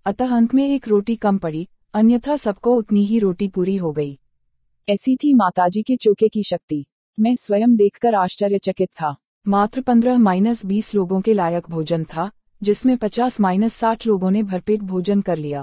अतः अंत में एक रोटी कम पड़ी, अन्यथा सबको उतनी ही रोटी पूरी हो गई। ऐसी थी माताजी के चोखे की शक्ति। मैं स्वयं देखकर आश्चर्यचकित था। मात्र 15-20 लोगों के लायक भोजन था, जिसमें 50-60 लोगों ने भरपेट भोजन कर लिया।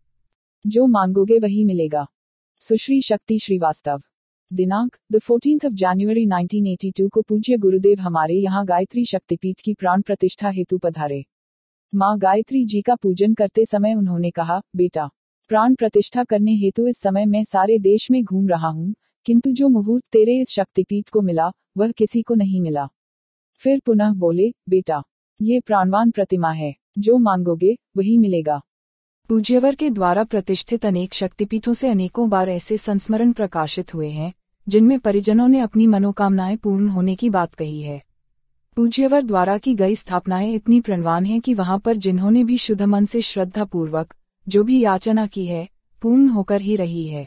जो मांगोगे वही मिलेगा। सुश्री शक्ति श्रीवास्तव। दिनांक द 14th of January 1982 को पूज्य गुरुदेव हमारे यहाँ गायत्री शक्तिपीठ की प्राण प्रतिष्ठा हेतु पधारे। माँ गायत्री जी का पूजन करते समय उन्होंने कहा, बेटा, प्राण प्रतिष्ठा करने हेतु इस समय मैं सारे देश में घूम रहा हूँ, किंतु जो मुहूर्त तेरे इस शक्तिपीठ को मिला वह किसी को नहीं मिला। फिर पुनः बोले, बेटा, ये प्राणवान प्रतिमा है, जो मांगोगे वही मिलेगा। पूज्यवर के द्वारा प्रतिष्ठित अनेक शक्तिपीठों से अनेकों बार ऐसे संस्मरण प्रकाशित हुए हैं, जिनमें परिजनों ने अपनी मनोकामनाएं पूर्ण होने की बात कही है। पूज्यवर द्वारा की गई स्थापनाएं इतनी प्रणवान हैं कि वहां पर जिन्होंने भी शुद्ध मन से श्रद्धा पूर्वक जो भी याचना की है, पूर्ण होकर ही रही है।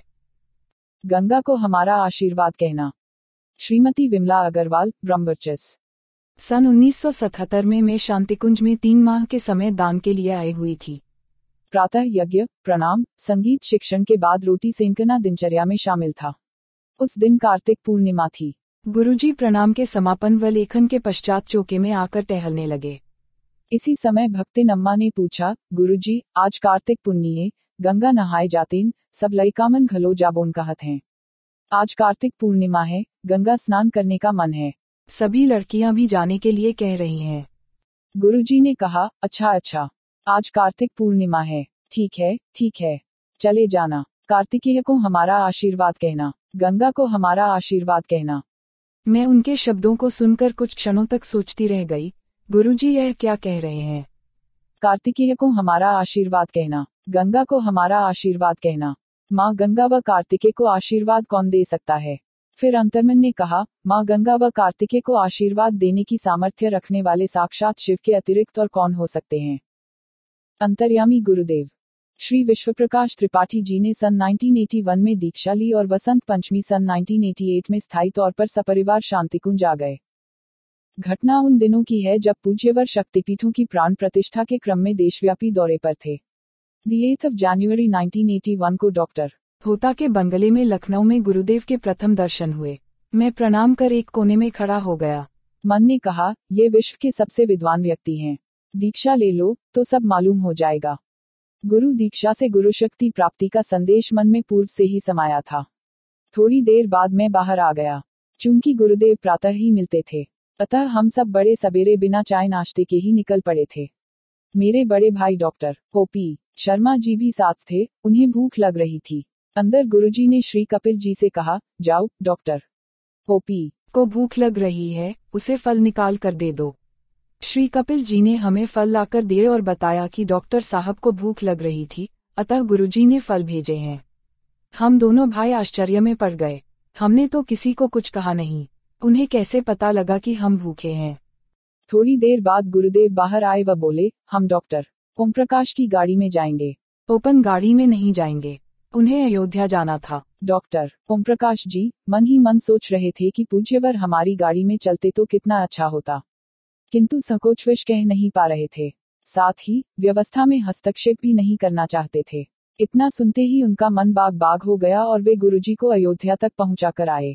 गंगा को हमारा आशीर्वाद कहना। श्रीमती विमला अग्रवाल, ब्रह्मचर्य। सन 1977 में मैं शांतिकुंज में 3 माह के समय दान के लिए आई हुई थी। प्रातः यज्ञ, प्रणाम, संगीत शिक्षण के बाद रोटी सेंकना दिनचर्या में शामिल था। उस दिन कार्तिक पूर्णिमा थी। गुरुजी प्रणाम के समापन व लेखन के पश्चात चौके में आकर टहलने लगे। इसी समय भक्तिन अम्मा ने पूछा, गुरुजी, आज कार्तिक पुन्निये, गंगा नहाए जातेन, सब लयकामन घलो जाबोन कहत हैं। आज कार्तिक पूर्णिमा है, गंगा स्नान करने का मन है। सभी लड़कियां भी जाने के लिए कह रही हैं। गुरुजी ने कहा, अच्छा, आज कार्तिक पूर्णिमा है, ठीक है, चले जाना। कार्तिकेय को हमारा आशीर्वाद कहना, गंगा को हमारा आशीर्वाद कहना। मैं उनके शब्दों को सुनकर कुछ क्षणों तक सोचती रह गई, गुरुजी यह क्या कह रहे हैं। कार्तिकेय को हमारा आशीर्वाद कहना, गंगा को हमारा आशीर्वाद कहना। माँ गंगा व कार्तिकेय को आशीर्वाद कौन दे सकता है। फिर अंतर्मन ने कहा, माँ गंगा व कार्तिकेय को आशीर्वाद देने की सामर्थ्य रखने वाले साक्षात शिव के अतिरिक्त और कौन हो सकते हैं। अंतर्यामी गुरुदेव श्री विश्वप्रकाश त्रिपाठी जी ने सन 1981 में दीक्षा ली और वसंत पंचमी सन 1988 में स्थायी तौर पर सपरिवार शांतिकुंज आ गए। घटना उन दिनों की है जब पूज्यवर शक्तिपीठों की प्राण प्रतिष्ठा के क्रम में देशव्यापी दौरे पर थे। 8 जनवरी 1981 को डॉक्टर होता के बंगले में लखनऊ में गुरुदेव के प्रथम दर्शन हुए। मैं प्रणाम कर एक कोने में खड़ा हो गया। मन ने कहा, ये विश्व के सबसे विद्वान व्यक्ति हैं, दीक्षा ले लो तो सब मालूम हो जाएगा। गुरु दीक्षा से गुरु शक्ति प्राप्ति का संदेश मन में पूर्व से ही समाया था। थोड़ी देर बाद मैं बाहर आ गया। चूंकि गुरुदेव प्रातः ही मिलते थे, अतः हम सब बड़े सवेरे बिना चाय नाश्ते के ही निकल पड़े थे। मेरे बड़े भाई डॉक्टर ओपी शर्मा जी भी साथ थे। उन्हें भूख लग रही थी। अंदर गुरुजी ने श्री कपिल जी से कहा, जाओ डॉक्टर ओपी को भूख लग रही है, उसे फल निकाल कर दे दो। श्री कपिल जी ने हमें फल लाकर दिए और बताया कि डॉक्टर साहब को भूख लग रही थी, अतः गुरुजी ने फल भेजे हैं। हम दोनों भाई आश्चर्य में पड़ गए। हमने तो किसी को कुछ कहा नहीं। उन्हें कैसे पता लगा कि हम भूखे हैं। थोड़ी देर बाद गुरुदेव बाहर आए व बोले, हम डॉक्टर ओम प्रकाश की गाड़ी में जाएंगे। ओपन गाड़ी में नहीं जाएंगे, उन्हें अयोध्या जाना था। डॉक्टर ओम प्रकाश जी मन ही मन सोच रहे थे कि पूज्यवर हमारी गाड़ी में चलते तो कितना अच्छा होता, किंतु संकोचवश कह नहीं पा रहे थे। साथ ही व्यवस्था में हस्तक्षेप भी नहीं करना चाहते थे। इतना सुनते ही उनका मन बाग बाग हो गया और वे गुरुजी को अयोध्या तक पहुंचा कर आए।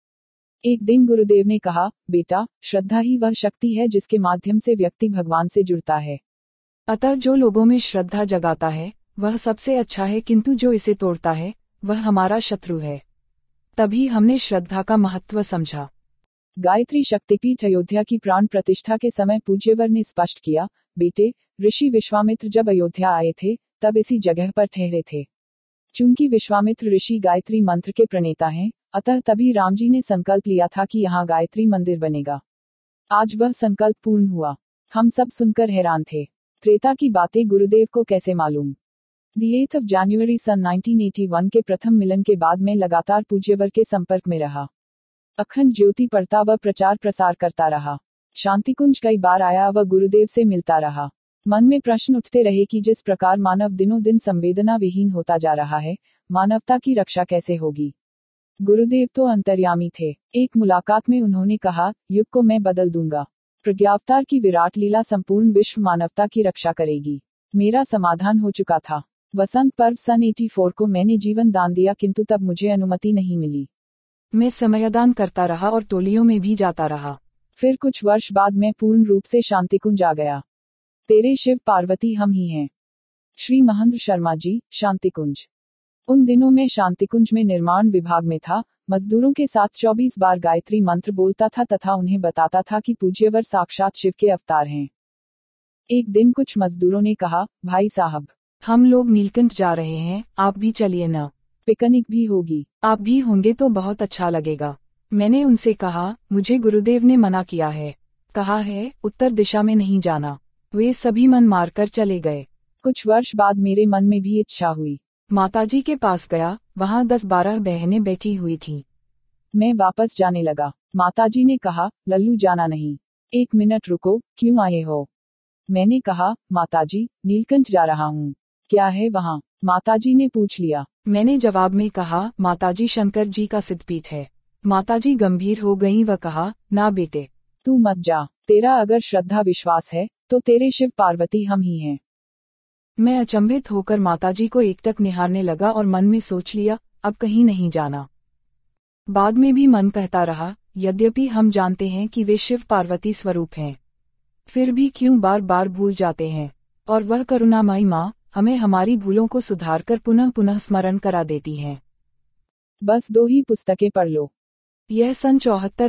एक दिन गुरुदेव ने कहा, बेटा, श्रद्धा ही वह शक्ति है जिसके माध्यम से व्यक्ति भगवान से जुड़ता है। अतः जो लोगों में श्रद्धा जगाता है वह सबसे अच्छा है, किंतु जो इसे तोड़ता है वह हमारा शत्रु है। तभी हमने श्रद्धा का महत्व समझा। गायत्री शक्तिपीठ अयोध्या की प्राण प्रतिष्ठा के समय पूज्यवर ने स्पष्ट किया, बेटे, ऋषि विश्वामित्र जब अयोध्या आए थे तब इसी जगह पर ठहरे थे। चूंकि विश्वामित्र ऋषि गायत्री मंत्र के प्रणेता हैं, अतः तभी राम जी ने संकल्प लिया था कि यहाँ गायत्री मंदिर बनेगा। आज वह संकल्प पूर्ण हुआ। हम सब सुनकर हैरान थे। त्रेता की बातें गुरुदेव को कैसे मालूम। 8 जनवरी सन 1981 के प्रथम मिलन के बाद मैं लगातार पूज्यवर के संपर्क में रहा। अखंड ज्योति पढ़ता व प्रचार प्रसार करता रहा। शांतिकुंज कई बार आया व गुरुदेव से मिलता रहा। मन में प्रश्न उठते रहे कि जिस प्रकार मानव दिनों दिन संवेदना विहीन होता जा रहा है, मानवता की रक्षा कैसे होगी। गुरुदेव तो अंतर्यामी थे। एक मुलाकात में उन्होंने कहा, युग को मैं बदल दूंगा। प्रज्ञावतार की विराट लीला संपूर्ण विश्व मानवता की रक्षा करेगी। मेरा समाधान हो चुका था। वसंत पर्व सन 84 को मैंने जीवन दान दिया, किंतु तब मुझे अनुमति नहीं मिली। मैं समयदान करता रहा और टोलियों में भी जाता रहा। फिर कुछ वर्ष बाद मैं पूर्ण रूप से शांतिकुंज आ गया। तेरे शिव पार्वती हम ही हैं। श्री महेंद्र शर्मा जी, शांतिकुंज। उन दिनों में शांतिकुंज में निर्माण विभाग में था। मजदूरों के साथ 24 बार गायत्री मंत्र बोलता था तथा उन्हें बताता था कि पूज्यवर साक्षात शिव के अवतार हैं। एक दिन कुछ मजदूरों ने कहा, भाई साहब, हम लोग नीलकंठ जा रहे हैं, आप भी चलिए ना। पिकनिक भी होगी। आप भी होंगे तो बहुत अच्छा लगेगा। मैंने उनसे कहा, मुझे गुरुदेव ने मना किया है, कहा है उत्तर दिशा में नहीं जाना। वे सभी मन मारकर चले गए। कुछ वर्ष बाद मेरे मन में भी इच्छा हुई। माताजी के पास गया, वहाँ 10-12 बहनें बैठी हुई थीं। मैं वापस जाने लगा। माताजी ने कहा, लल्लू जाना नहीं। 1 मिनट रुको, क्यों आए हो? मैंने कहा, माताजी, नीलकंठ जा रहा हूँ। क्या है वहाँ? माताजी ने पूछ लिया। मैंने जवाब में कहा, माताजी शंकर जी का सिद्धपीठ है। माताजी गंभीर हो गईं व कहा, ना बेटे, तू मत जा। तेरा अगर श्रद्धा विश्वास है तो तेरे शिव पार्वती हम ही हैं। मैं अचंभित होकर माताजी को एकटक निहारने लगा और मन में सोच लिया, अब कहीं नहीं जाना। बाद में भी मन कहता रहा, यद्यपि हम जानते हैं कि वे शिव पार्वती स्वरूप हैं, फिर भी क्यों बार बार भूल जाते हैं, और वह करुणामयी माँ हमें हमारी भूलों को सुधारकर पुनः पुनः स्मरण करा देती हैं। बस 2 ही पुस्तकें पढ़ लो। यह सन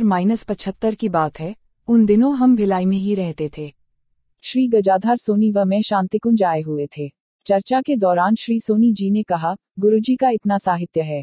74-75 की बात है। उन दिनों हम भिलाई में ही रहते थे। श्री गजाधर सोनी व मैं शांतिकुंज आए हुए थे। चर्चा के दौरान श्री सोनी जी ने कहा, गुरुजी का इतना साहित्य है,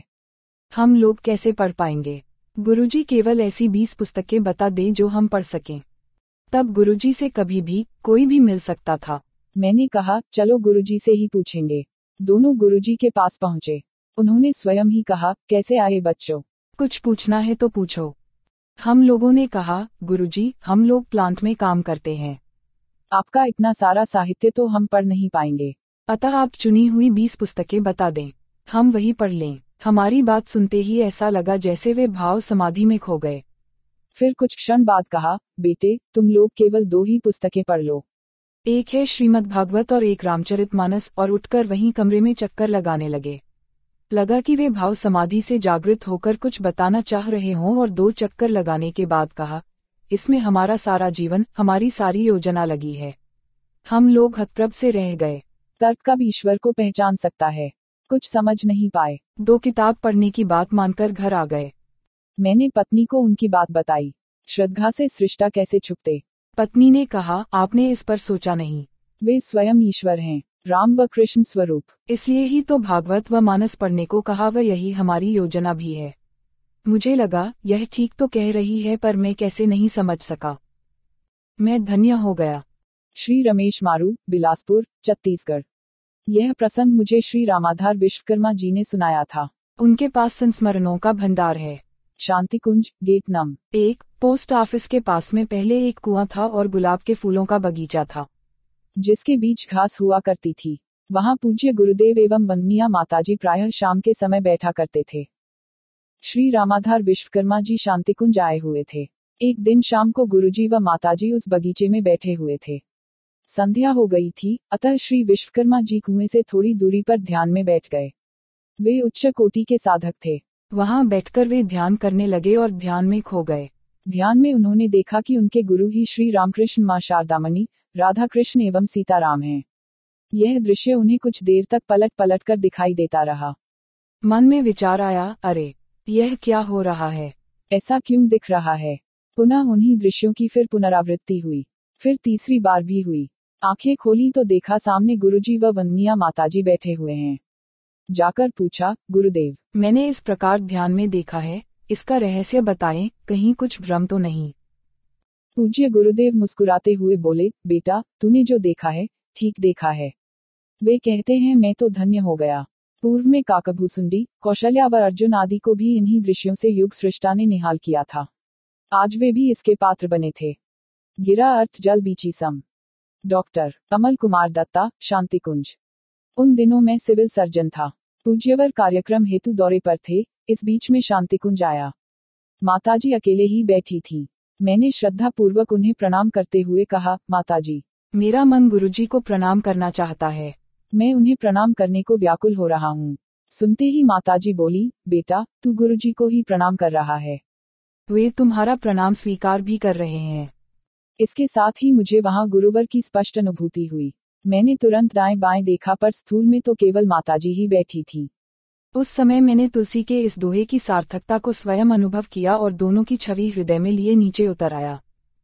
हम लोग कैसे पढ़ पाएंगे? गुरुजी केवल ऐसी 20 पुस्तकें बता दें जो हम पढ़ सकें। तब गुरुजी से कभी भी कोई भी मिल सकता था। मैंने कहा, चलो गुरुजी से ही पूछेंगे। दोनों गुरुजी के पास पहुंचे। उन्होंने स्वयं ही कहा, कैसे आए बच्चों? कुछ पूछना है तो पूछो। हम लोगों ने कहा, गुरुजी, हम लोग प्लांट में काम करते हैं। आपका इतना सारा साहित्य तो हम पढ़ नहीं पाएंगे। अतः आप चुनी हुई 20 पुस्तकें बता दें, हम वही पढ़ लें। हमारी बात सुनते ही ऐसा लगा जैसे वे भाव समाधि में खो गए। फिर कुछ क्षण बाद कहा, बेटे, तुम लोग केवल 2 ही पुस्तकें पढ़ लो। एक है श्रीमद् भागवत और एक रामचरितमानस, और उठकर वहीं कमरे में चक्कर लगाने लगे। लगा कि वे भाव समाधि से जागृत होकर कुछ बताना चाह रहे हों, और 2 चक्कर लगाने के बाद कहा, इसमें हमारा सारा जीवन, हमारी सारी योजना लगी है। हम लोग हतप्रभ से रह गए। तर्क कब ईश्वर को पहचान सकता है? कुछ समझ नहीं पाए। 2 किताब पढ़ने की बात मानकर घर आ गए। मैंने पत्नी को उनकी बात बताई। श्रद्धा से सृष्टा कैसे छुपते? पत्नी ने कहा, आपने इस पर सोचा नहीं। वे स्वयं ईश्वर हैं, राम व कृष्ण स्वरूप। इसलिए ही तो भागवत व मानस पढ़ने को कहा, व यही हमारी योजना भी है। मुझे लगा यह ठीक तो कह रही है, पर मैं कैसे नहीं समझ सका। मैं धन्य हो गया। श्री रमेश मारू, बिलासपुर, छत्तीसगढ़। यह प्रसंग मुझे श्री रामाधार विश्वकर्मा जी ने सुनाया था। उनके पास संस्मरणों का भंडार है। Shantikunj, gate number 1, post office के पास में पहले एक कुआं था और गुलाब के फूलों का बगीचा था, जिसके बीच घास हुआ करती थी। वहां पूज्य गुरुदेव एवं वंदनीय माताजी प्रायः शाम के समय बैठा करते थे। श्री रामाधार विश्वकर्मा जी शांतिकुंज आए हुए थे। एक दिन शाम को गुरुजी व माताजी उस बगीचे में बैठे हुए थे। संध्या हो गई थी, अतः श्री विश्वकर्मा जी कुएं से थोड़ी दूरी पर ध्यान में बैठ गए। वे उच्च कोटि के साधक थे। वहां बैठकर वे ध्यान करने लगे और ध्यान में खो गए। ध्यान में उन्होंने देखा कि उनके गुरु ही श्री रामकृष्ण, मां शारदामणि, राधा कृष्ण एवं सीताराम हैं। यह दृश्य उन्हें कुछ देर तक पलट पलट कर दिखाई देता रहा। मन में विचार आया, अरे यह क्या हो रहा है? ऐसा क्यों दिख रहा है? पुनः उन्हीं दृश्यों की फिर पुनरावृत्ति हुई। फिर तीसरी बार भी हुई। आंखें खोली तो देखा सामने गुरुजी व वंदनीय माताजी बैठे हुए हैं। जाकर पूछा, गुरुदेव, मैंने इस प्रकार ध्यान में देखा है, इसका रहस्य बताएं, कहीं कुछ भ्रम तो नहीं? पूज्य गुरुदेव मुस्कुराते हुए बोले, बेटा, तूने जो देखा है, ठीक देखा है। वे कहते हैं, मैं तो धन्य हो गया। पूर्व में काकभूसुंडी, कौशल्या व अर्जुन आदि को भी इन्हीं दृश्यों से युग सृष्टा ने निहाल किया था। आज वे भी इसके पात्र बने थे। गिरा अर्थ जल बीची सम। डॉक्टर कमल कुमार दत्ता, शांतिकुंज। उन दिनों मैं सिविल सर्जन था। पूज्यवर कार्यक्रम हेतु दौरे पर थे। इस बीच में शांतिकुंज आया। माताजी अकेले ही बैठी थी। मैंने श्रद्धा पूर्वक उन्हें प्रणाम करते हुए कहा, माताजी, मेरा मन गुरुजी को प्रणाम करना चाहता है। मैं उन्हें प्रणाम करने को व्याकुल हो रहा हूँ। सुनते ही माताजी बोली, बेटा, तू गुरुजी को ही प्रणाम कर रहा है। वे तुम्हारा प्रणाम स्वीकार भी कर रहे हैं। इसके साथ ही मुझे वहां गुरुवर की स्पष्ट अनुभूति हुई। मैंने तुरंत दाएं बाएं देखा, पर स्थूल में तो केवल माताजी ही बैठी थी। उस समय मैंने तुलसी के इस दोहे की सार्थकता को स्वयं अनुभव किया और दोनों की छवि हृदय में लिए नीचे उतर आया।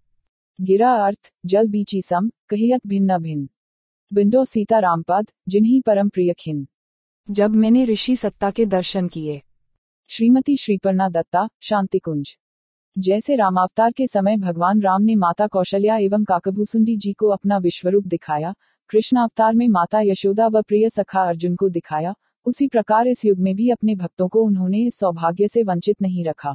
गिरा अर्थ, जल बीची सम, कहियत भिन्न भिन्न। बिंदो सीता रामपद, जिन्हीं परम प्रिय खिन। जब मैंने ऋषि सत्ता के दर्शन किए। श्रीमती श्रीपर्णा दत्ता, शांतिकुंज। जैसे रामावतार के समय भगवान राम ने माता कौशल्या एवं काकभूसुंडी जी को अपना विश्वरूप दिखाया, कृष्ण अवतार में माता यशोदा व प्रिय सखा अर्जुन को दिखाया, उसी प्रकार इस युग में भी अपने भक्तों को उन्होंने इस सौभाग्य से वंचित नहीं रखा।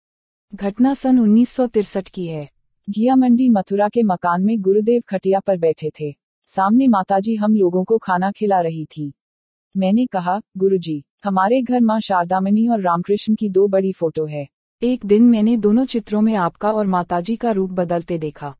घटना सन 1963 की है। घिया मंडी मथुरा के मकान में गुरुदेव खटिया पर बैठे थे। सामने माताजी हम लोगों को खाना खिला रही थी। मैंने कहा, गुरुजी, हमारे घर माँ शारदामणि और रामकृष्ण की 2 बड़ी फोटो है। एक दिन मैंने दोनों चित्रों में आपका और माताजी का रूप बदलते देखा।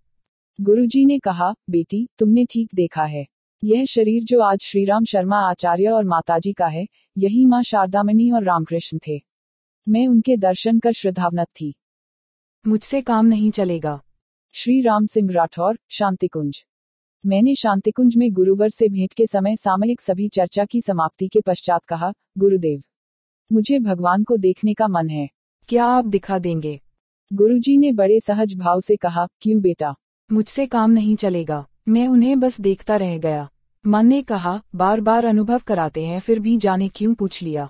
गुरुजी ने कहा, बेटी, तुमने ठीक देखा है। यह शरीर जो आज श्रीराम शर्मा आचार्य और माताजी का है, यही माँ शारदामणि और रामकृष्ण थे। मैं उनके दर्शन कर श्रद्धावनत थी। मुझसे काम नहीं चलेगा। श्री राम सिंह राठौर, शांतिकुंज। मैंने शांतिकुंज में गुरुवर से भेंट के समय सामयिक सभी चर्चा की समाप्ति के पश्चात कहा, गुरुदेव, मुझे भगवान को देखने का मन है। क्या आप दिखा देंगे? गुरुजी ने बड़े सहज भाव से कहा, क्यों बेटा? मुझसे काम नहीं चलेगा। मैं उन्हें बस देखता रह गया। मन ने कहा, बार बार अनुभव कराते हैं, फिर भी जाने क्यों पूछ लिया।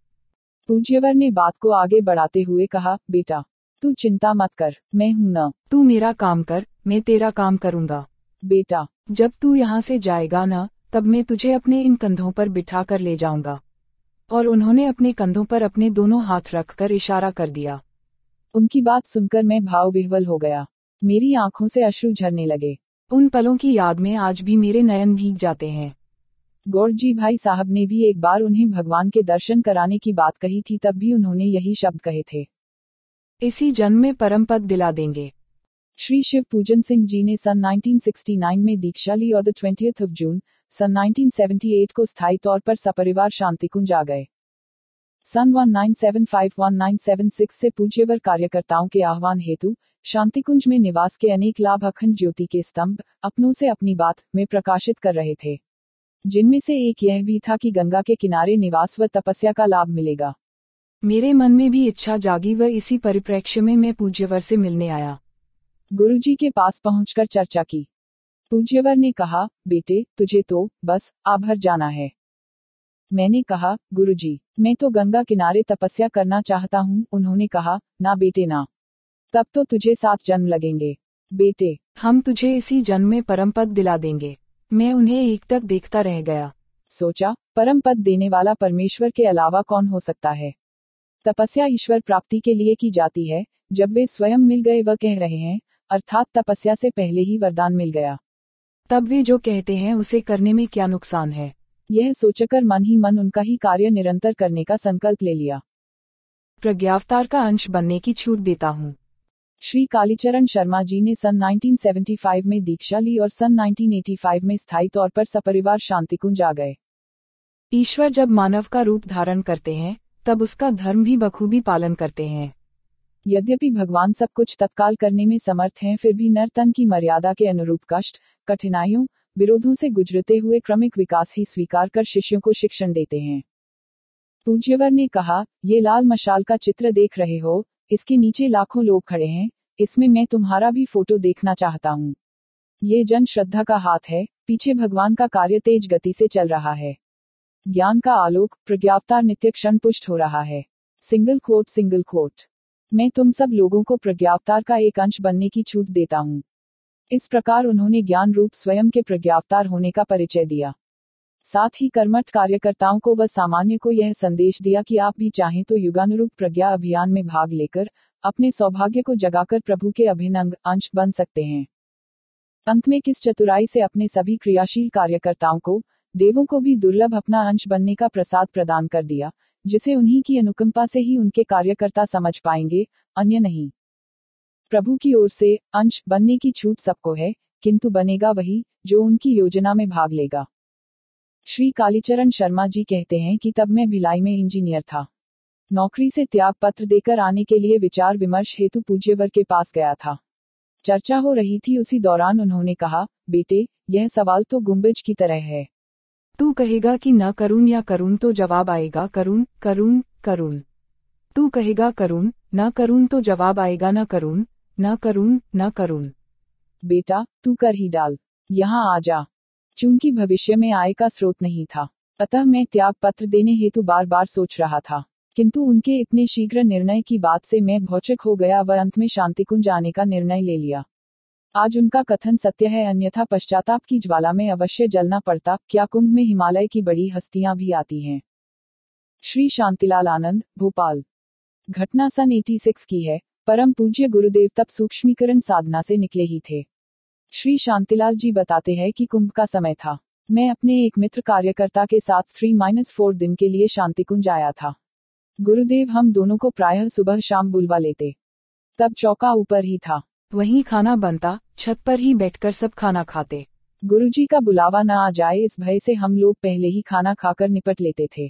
पूज्यवर ने बात को आगे बढ़ाते हुए कहा, बेटा, तू चिंता मत कर, मैं हूं न। तू मेरा काम कर, मैं तेरा काम करूंगा। बेटा, जब तू यहाँ से जाएगा न, तब मैं तुझे अपने इन कंधों पर बिठा कर ले जाऊंगा। और उन्होंने अपने कंधों पर अपने दोनों हाथ रखकर इशारा कर दिया। उनकी बात सुनकर मैं भाव विह्वल हो गया। मेरी आंखों से अश्रु झरने लगे। उन पलों की याद में आज भी मेरे नयन भीग जाते हैं। गौरजी भाई साहब ने भी एक बार उन्हें भगवान के दर्शन कराने की बात कही थी, तब भी उन्होंने यही शब्द कहे थे, इसी जन्म में परम पद दिला देंगे। श्री शिव पूजन सिंह जी ने सन 1969 में दीक्षा ली और 20 जून सन 1978 को स्थायी तौर पर सपरिवार शांतिकुंज आ गए। सन 1975-1976 से पूज्यवर कार्यकर्ताओं के आह्वान हेतु शांतिकुंज में निवास के अनेक लाभ अखंड ज्योति के स्तंभ अपनों से अपनी बात में प्रकाशित कर रहे थे, जिनमें से एक यह भी था कि गंगा के किनारे निवास व तपस्या का लाभ मिलेगा। मेरे मन में भी इच्छा जागी व इसी परिप्रेक्ष्य में मैं पूज्यवर से मिलने आया। गुरुजी के पास पहुंचकर चर्चा की। पूज्यवर ने कहा, बेटे, तुझे तो बस आभर जाना है। मैंने कहा, गुरुजी, मैं तो गंगा किनारे तपस्या करना चाहता हूँ। उन्होंने कहा, ना बेटे ना, तब तो तुझे 7 जन्म लगेंगे। बेटे, हम तुझे इसी जन्म में परम पद दिला देंगे। मैं उन्हें एकटक देखता रह गया। सोचा, परम पद देने वाला परमेश्वर के अलावा कौन हो सकता है? तपस्या ईश्वर प्राप्ति के लिए की जाती है। जब वे स्वयं मिल गए व कह रहे हैं, अर्थात तपस्या से पहले ही वरदान मिल गया, तब वे जो कहते हैं उसे करने में क्या नुकसान है? यह सोचकर मन ही मन उनका ही कार्य निरंतर करने का संकल्प ले लिया। प्रज्ञावतार का अंश बनने की छूट देता हूँ। श्री कालीचरण शर्मा जी ने सन 1975 में दीक्षा ली और सन 1985 में स्थायी तौर पर सपरिवार शांतिकुंज आ गए। ईश्वर जब मानव का रूप धारण करते हैं, तब उसका धर्म भी बखूबी पालन करते हैं। यद्यपि भगवान सब कुछ तत्काल करने में समर्थ हैं, फिर भी नर तन की मर्यादा के अनुरूप कष्ट, कठिनाइयों, विरोधों से गुजरते हुए क्रमिक विकास ही स्वीकार कर शिष्यों को शिक्षण देते हैं। पूज्यवर ने कहा, ये लाल मशाल का चित्र देख रहे हो, इसके नीचे लाखों लोग खड़े हैं, इसमें मैं तुम्हारा भी फोटो देखना चाहता हूँ। ये जन श्रद्धा का हाथ है, पीछे भगवान का कार्य तेज गति से चल रहा है। ज्ञान का आलोक, प्रज्ञावतार नित्य क्षण पुष्ट हो रहा है। Single quote. मैं तुम सब लोगों को प्रज्ञावतार का एक अंश बनने की छूट देता हूँ। इस प्रकार उन्होंने ज्ञान रूप स्वयं के प्रज्ञावतार होने का परिचय दिया। साथ ही कर्मठ कार्यकर्ताओं को व सामान्य को यह संदेश दिया कि आप भी चाहें तो युगानुरूप प्रज्ञा अभियान में भाग लेकर अपने सौभाग्य को जगाकर प्रभु के अभिन्न अंश बन सकते हैं। अंत में किस चतुराई से अपने सभी क्रियाशील कार्यकर्ताओं को, देवों को भी दुर्लभ अपना अंश बनने का प्रसाद प्रदान कर दिया, जिसे उन्हीं की अनुकंपा से ही उनके कार्यकर्ता समझ पाएंगे, अन्य नहीं। प्रभु की ओर से अंश बनने की छूट सबको है, किंतु बनेगा वही जो उनकी योजना में भाग लेगा। श्री कालीचरण शर्मा जी कहते हैं कि तब मैं भिलाई में इंजीनियर था। नौकरी से त्याग पत्र देकर आने के लिए विचार विमर्श हेतु पूज्यवर के पास गया था। चर्चा हो रही थी, उसी दौरान उन्होंने कहा, बेटे, यह सवाल तो गुंबज की तरह है। तू कहेगा कि न करूं या करूं तो जवाब आएगा करूं करूं करूं। तू कहेगा करूं न करूं तो जवाब आएगा न करूं न करूं न करूं। बेटा, तू कर ही डाल, यहाँ आ जा। चूंकि भविष्य में आय का स्रोत नहीं था, अतः मैं त्याग पत्र देने हेतु बार बार सोच रहा था, किंतु उनके इतने शीघ्र निर्णय की बात से मैं भौचक हो गया व अंत में शांतिकुंज आने का निर्णय ले लिया। आज उनका कथन सत्य है, अन्यथा पश्चाताप की ज्वाला में अवश्य जलना पड़ता। क्या कुंभ में हिमालय की बड़ी हस्तियां भी आती हैं? श्री शांतिलाल आनंद, भोपाल। घटना सन 86 की है। परम पूज्य गुरुदेव तब सूक्ष्मीकरण साधना से निकले ही थे। श्री शांतिलाल जी बताते हैं कि कुंभ का समय था। मैं अपने एक मित्र कार्यकर्ता के साथ 3-4 दिन के लिए शांतिकुंज आया था। गुरुदेव हम दोनों को प्रायः सुबह शाम बुलवा लेते। तब चौका ऊपर ही था, वहीं खाना बनता, छत पर ही बैठकर सब खाना खाते। गुरुजी का बुलावा न आ जाए इस भय से हम लोग पहले ही खाना खाकर निपट लेते थे।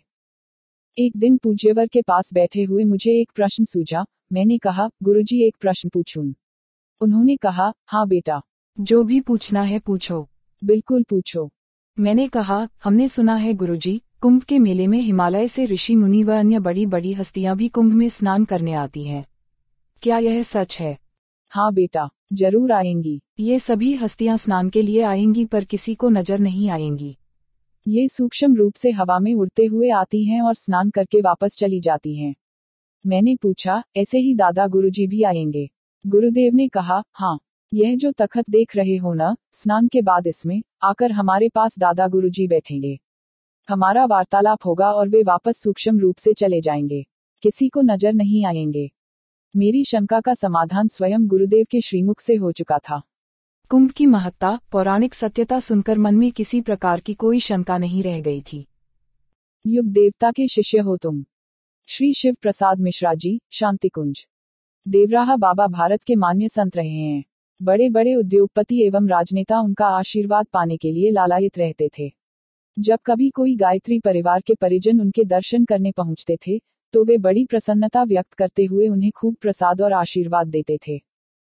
एक दिन पूज्यवर के पास बैठे हुए मुझे एक प्रश्न सूझा। मैंने कहा, गुरुजी एक प्रश्न पूछूं? उन्होंने कहा, हाँ बेटा, जो भी पूछना है पूछो। बिल्कुल पूछो। मैंने कहा, हमने सुना है गुरुजी, कुंभ के मेले में हिमालय से ऋषि मुनि व अन्य बड़ी बड़ी हस्तियां भी कुंभ में स्नान करने आती हैं। क्या यह सच है? हाँ बेटा, जरूर आएंगी। ये सभी हस्तियां स्नान के लिए आएंगी पर किसी को नजर नहीं आएंगी। ये सूक्ष्म रूप से हवा में उड़ते हुए आती हैं और स्नान करके वापस चली जाती हैं। मैंने पूछा, ऐसे ही दादा गुरुजी भी आएंगे? गुरुदेव ने कहा, हाँ, यह जो तखत देख रहे हो ना, स्नान के बाद इसमें आकर हमारे पास दादा गुरुजी बैठेंगे। हमारा वार्तालाप होगा और वे वापस सूक्ष्म रूप से चले जाएंगे, किसी को नजर नहीं आएंगे। मेरी शंका का समाधान स्वयं गुरुदेव के श्रीमुख से हो चुका था। कुंभ की महत्ता, पौराणिक सत्यता सुनकर मन में किसी प्रकार की कोई शंका नहीं रह गई थी। युग देवता के शिष्य हो तुम। श्री शिव प्रसाद मिश्रा जी, शांतिकुंज। देवराहा बाबा भारत के मान्य संत रहे हैं। बड़े बड़े उद्योगपति एवं राजनेता उनका आशीर्वाद पाने के लिए लालायित रहते थे। जब कभी कोई गायत्री परिवार के परिजन उनके दर्शन करने पहुंचते थे, तो वे बड़ी प्रसन्नता व्यक्त करते हुए उन्हें खूब प्रसाद और आशीर्वाद देते थे।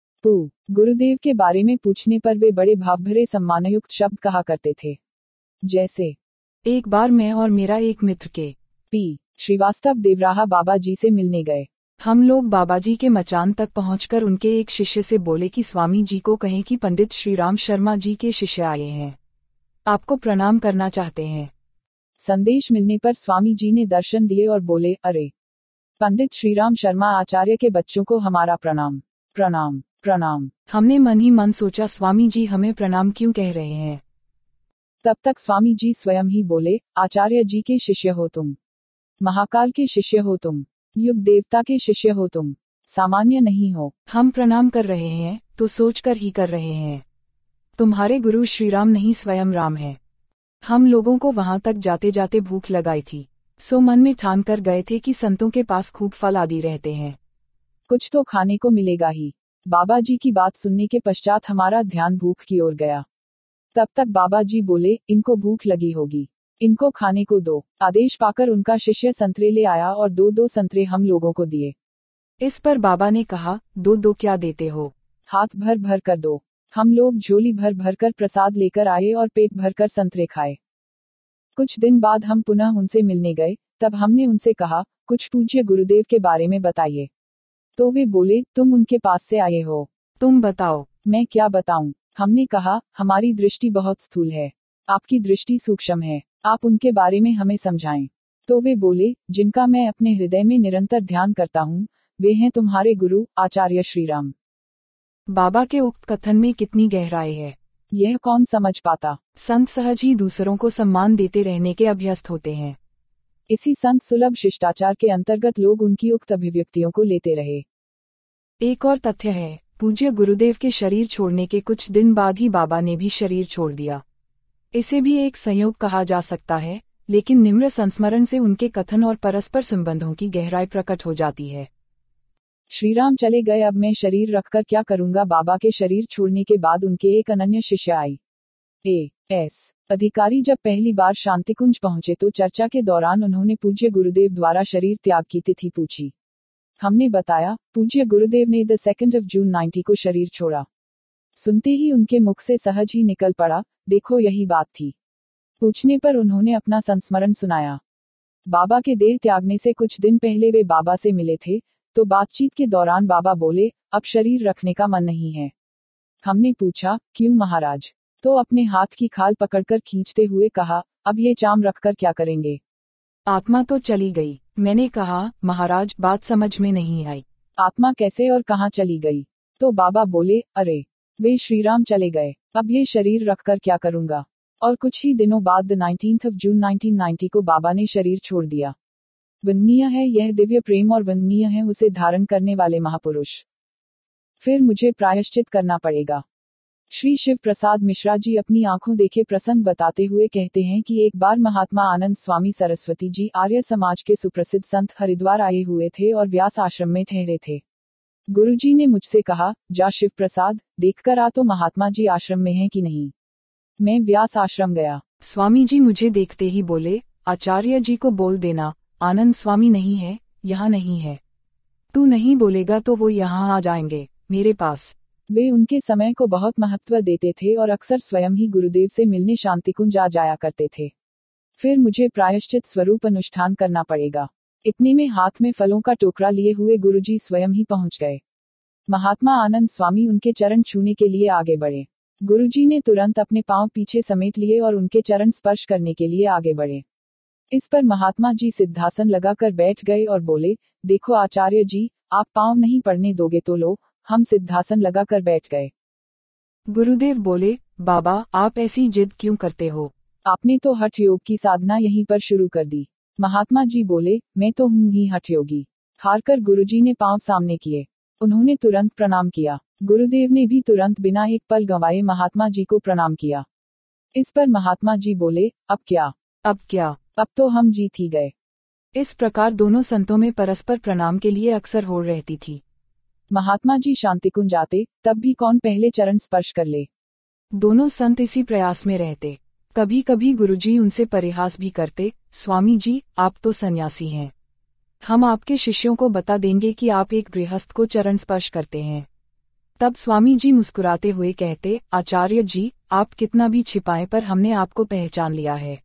गुरुदेव के बारे में पूछने पर वे बड़े भावभरे सम्मानयुक्त शब्द कहा करते थे, जैसे, एक बार मैं और मेरा एक मित्र के पी श्रीवास्तव देवराहा बाबा जी से मिलने गए। हम लोग बाबा जी के मचान तक पहुंचकर उनके एक शिष्य से बोले कि स्वामी जी को कहें कि पंडित श्रीराम शर्मा जी के शिष्य आए हैं, आपको प्रणाम करना चाहते हैं। संदेश मिलने पर स्वामी जी ने दर्शन दिए और बोले, अरे पंडित श्रीराम शर्मा आचार्य के बच्चों को हमारा प्रणाम प्रणाम प्रणाम। हमने मन ही मन सोचा, स्वामी जी हमें प्रणाम क्यों कह रहे हैं? तब तक स्वामी जी स्वयं ही बोले, आचार्य जी के शिष्य हो तुम, महाकाल के शिष्य हो तुम, युग देवता के शिष्य हो तुम, सामान्य नहीं हो। हम प्रणाम कर रहे हैं तो सोचकर ही कर रहे हैं। तुम्हारे गुरु श्रीराम नहीं स्वयं राम है। हम लोगों को वहां तक जाते जाते भूख लगाई थी, सो मन में ठान कर गए थे कि संतों के पास खूब फल आदि रहते हैं, कुछ तो खाने को मिलेगा ही। बाबा जी की बात सुनने के पश्चात हमारा ध्यान भूख की ओर गया। तब तक बाबा जी बोले, इनको भूख लगी होगी, इनको खाने को दो। आदेश पाकर उनका शिष्य संतरे ले आया और 2-2 संतरे हम लोगों को दिए। इस पर बाबा ने कहा, 2-2 क्या देते हो? हाथ भर भर कर दो। हम लोग झोली भर भर कर प्रसाद लेकर आए और पेट भर कर संतरे खाए। कुछ दिन बाद हम पुनः उनसे मिलने गए। तब हमने उनसे कहा, कुछ पूज्य गुरुदेव के बारे में बताइए। तो वे बोले, तुम उनके पास से आए हो, तुम बताओ। मैं क्या बताऊं? हमने कहा, हमारी दृष्टि बहुत स्थूल है, आपकी दृष्टि सूक्ष्म है, आप उनके बारे में हमें समझाएं। तो वे बोले, जिनका मैं अपने हृदय में निरंतर ध्यान करता हूँ, वे हैं तुम्हारे गुरु आचार्य श्रीराम। बाबा के उक्त कथन में कितनी गहराई है, यह कौन समझ पाता। संत सहज ही दूसरों को सम्मान देते रहने के अभ्यस्त होते हैं। इसी संत सुलभ शिष्टाचार के अंतर्गत लोग उनकी उक्त अभिव्यक्तियों को लेते रहे। एक और तथ्य है, पूज्य गुरुदेव के शरीर छोड़ने के कुछ दिन बाद ही बाबा ने भी शरीर छोड़ दिया। इसे भी एक संयोग कहा जा सकता है, लेकिन निम्र संस्मरण से उनके कथन और परस्पर संबंधों की गहराई प्रकट हो जाती है। श्रीराम चले गए, अब मैं शरीर रखकर क्या करूंगा। बाबा के शरीर छोड़ने के बाद उनके एक अनन्य शिष्य आई एस अधिकारी जब पहली बार शांतिकुंज पहुंचे तो चर्चा के दौरान उन्होंने पूज्य गुरुदेव द्वारा शरीर त्याग की तिथि पूछी। हमने बताया, पूज्य गुरुदेव ने 2 जून 90 को शरीर छोड़ा। सुनते ही उनके मुख से सहज ही निकल पड़ा, देखो यही बात थी। पूछने पर उन्होंने अपना संस्मरण सुनाया। बाबा के देह त्यागने से कुछ दिन पहले वे बाबा से मिले थे, तो बातचीत के दौरान बाबा बोले, अब शरीर रखने का मन नहीं है। हमने पूछा, क्यों महाराज? तो अपने हाथ की खाल पकड़कर खींचते हुए कहा, अब ये चाम रखकर क्या करेंगे? आत्मा तो चली गई। मैंने कहा, महाराज बात समझ में नहीं आई। आत्मा कैसे और कहाँ चली गई? तो बाबा बोले, अरे वे श्रीराम चले गए, अब ये शरीर रखकर क्या करूंगा। और कुछ ही दिनों बाद 19 जून 1990 को बाबा ने शरीर छोड़ दिया। वंदनीय है यह दिव्य प्रेम और वंदनीय है उसे धारण करने वाले महापुरुष। फिर मुझे प्रायश्चित करना पड़ेगा। श्री शिव प्रसाद मिश्रा जी अपनी आंखों देखे प्रसंग बताते हुए कहते हैं कि एक बार महात्मा आनंद स्वामी सरस्वती जी आर्य समाज के सुप्रसिद्ध संत हरिद्वार आए हुए थे और व्यास आश्रम में ठहरे थे। गुरुजी ने मुझसे कहा, जा शिव प्रसाद, देखकर आ तो महात्मा जी आश्रम में हैं कि नहीं। मैं व्यास आश्रम गया। स्वामी जी मुझे देखते ही बोले, आचार्य जी को बोल देना, आनंद स्वामी नहीं है, यहाँ नहीं है। तू नहीं बोलेगा तो वो यहाँ आ जाएंगे मेरे पास। वे उनके समय को बहुत महत्व देते थे और अक्सर स्वयं ही गुरुदेव से मिलने शांतिकुंज आ जाया करते थे। फिर मुझे प्रायश्चित स्वरूप अनुष्ठान करना पड़ेगा। इतने में हाथ में फलों का टोकरा लिए हुए गुरुजी स्वयं ही पहुंच गए। महात्मा आनंद स्वामी उनके चरण छूने के लिए आगे बढ़े। गुरुजी ने तुरंत अपने पांव पीछे समेट लिए और उनके चरण स्पर्श करने के लिए आगे बढ़े। इस पर महात्मा जी सिद्धासन लगाकर बैठ गए और बोले, देखो आचार्य जी, आप पांव नहीं पड़ने दोगे तो लो। हम सिद्धासन लगाकर बैठ गए। गुरुदेव बोले, बाबा आप ऐसी जिद क्यों करते हो? आपने तो हठ योग की साधना यहीं पर शुरू कर दी। महात्मा जी बोले, मैं तो हूँ ही हठ योगी। हारकर गुरुजी ने पांव सामने किए। उन्होंने तुरंत प्रणाम किया। गुरुदेव ने भी तुरंत बिना एक पल गंवाए महात्मा जी को प्रणाम किया। इस पर महात्मा जी बोले, अब क्या? अब क्या? अब तो हम जीत ही गए। इस प्रकार दोनों संतों में परस्पर प्रणाम के लिए अक्सर होड़ रहती थी। महात्मा जी शांतिकुंज आते, तब भी कौन पहले चरण स्पर्श कर ले। दोनों संत इसी प्रयास में रहते। कभी कभी गुरुजी उनसे परिहास भी करते, स्वामी जी आप तो सन्यासी हैं, हम आपके शिष्यों को बता देंगे कि आप एक गृहस्थ को चरण स्पर्श करते हैं। तब स्वामी जी मुस्कुराते हुए कहते, आचार्य जी आप कितना भी छिपाएं पर हमने आपको पहचान लिया है।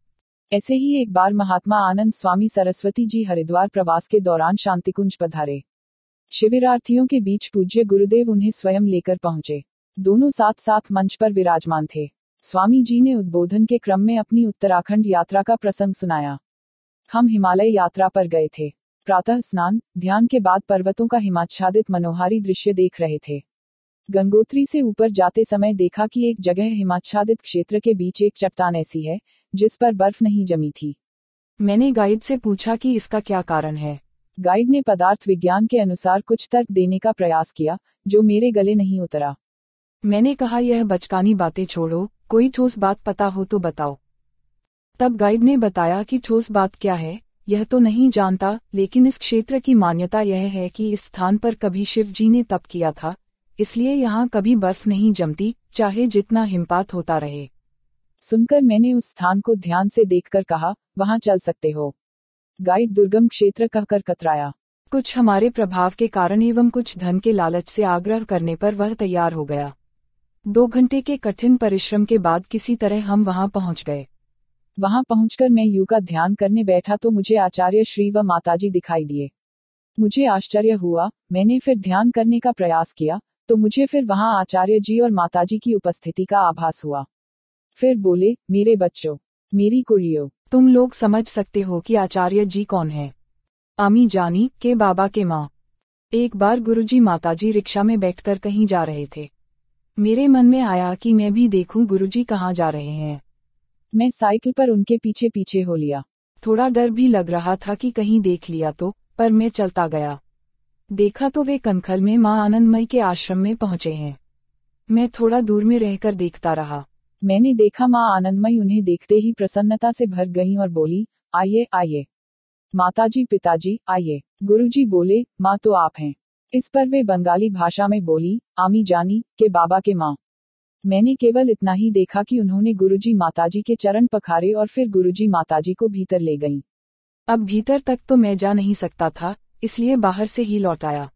ऐसे ही एक बार महात्मा आनंद स्वामी सरस्वती जी हरिद्वार प्रवास के दौरान शांतिकुंज पधारे। शिविरार्थियों के बीच पूज्य गुरुदेव उन्हें स्वयं लेकर पहुंचे। दोनों साथ साथ मंच पर विराजमान थे। स्वामी जी ने उद्बोधन के क्रम में अपनी उत्तराखंड यात्रा का प्रसंग सुनाया। हम हिमालय यात्रा पर गए थे। प्रातः स्नान ध्यान के बाद पर्वतों का हिमाच्छादित मनोहारी दृश्य देख रहे थे। गंगोत्री से ऊपर जाते समय देखा कि एक जगह हिमाच्छादित क्षेत्र के बीच एक चट्टान ऐसी है जिस पर बर्फ नहीं जमी थी। मैंने गाइड से पूछा कि इसका क्या कारण है। गाइड ने पदार्थ विज्ञान के अनुसार कुछ तर्क देने का प्रयास किया, जो मेरे गले नहीं उतरा। मैंने कहा यह बचकानी बातें छोड़ो, कोई ठोस बात पता हो तो बताओ। तब गाइड ने बताया कि ठोस बात क्या है यह तो नहीं जानता, लेकिन इस क्षेत्र की मान्यता यह है कि इस स्थान पर कभी शिव जी ने तप किया था, इसलिए यहाँ कभी बर्फ नहीं जमती, चाहे जितना हिमपात होता रहे। सुनकर मैंने उस स्थान को ध्यान से देखकर कहा, वहां चल सकते हो। गाइड दुर्गम क्षेत्र कहकर कतराया। कुछ हमारे प्रभाव के कारण एवं कुछ धन के लालच से आग्रह करने पर वह तैयार हो गया। 2 घंटे के कठिन परिश्रम के बाद किसी तरह हम वहां पहुंच गए। वहां पहुंचकर मैं योग का ध्यान करने बैठा तो मुझे आचार्य श्री व माताजी दिखाई दिए। मुझे आश्चर्य हुआ। मैंने फिर ध्यान करने का प्रयास किया तो मुझे फिर वहां आचार्य जी और माताजी की उपस्थिति का आभास हुआ। फिर बोले, मेरे बच्चों, मेरी कुड़ियों, तुम लोग समझ सकते हो कि आचार्य जी कौन है। अमी जानी के बाबा के माँ। एक बार गुरुजी माताजी रिक्शा में बैठकर कहीं जा रहे थे। मेरे मन में आया कि मैं भी देखूं गुरुजी कहाँ जा रहे हैं। मैं साइकिल पर उनके पीछे पीछे हो लिया। थोड़ा डर भी लग रहा था कि कहीं देख लिया तो, पर मैं चलता गया। देखा तो वे कनखल में माँ आनंदमयी के आश्रम में पहुंचे हैं। मैं थोड़ा दूर में रहकर देखता रहा। मैंने देखा माँ आनंदमयी उन्हें देखते ही प्रसन्नता से भर गईं और बोली, आइए आइए माताजी पिताजी आइए। गुरुजी बोले, माँ तो आप हैं। इस पर वे बंगाली भाषा में बोली, आमी जानी के बाबा के माँ। मैंने केवल इतना ही देखा कि उन्होंने गुरुजी माताजी के चरण पखारे और फिर गुरुजी माताजी को भीतर ले गईं। अब भीतर तक तो मैं जा नहीं सकता था, इसलिए बाहर से ही लौट आया।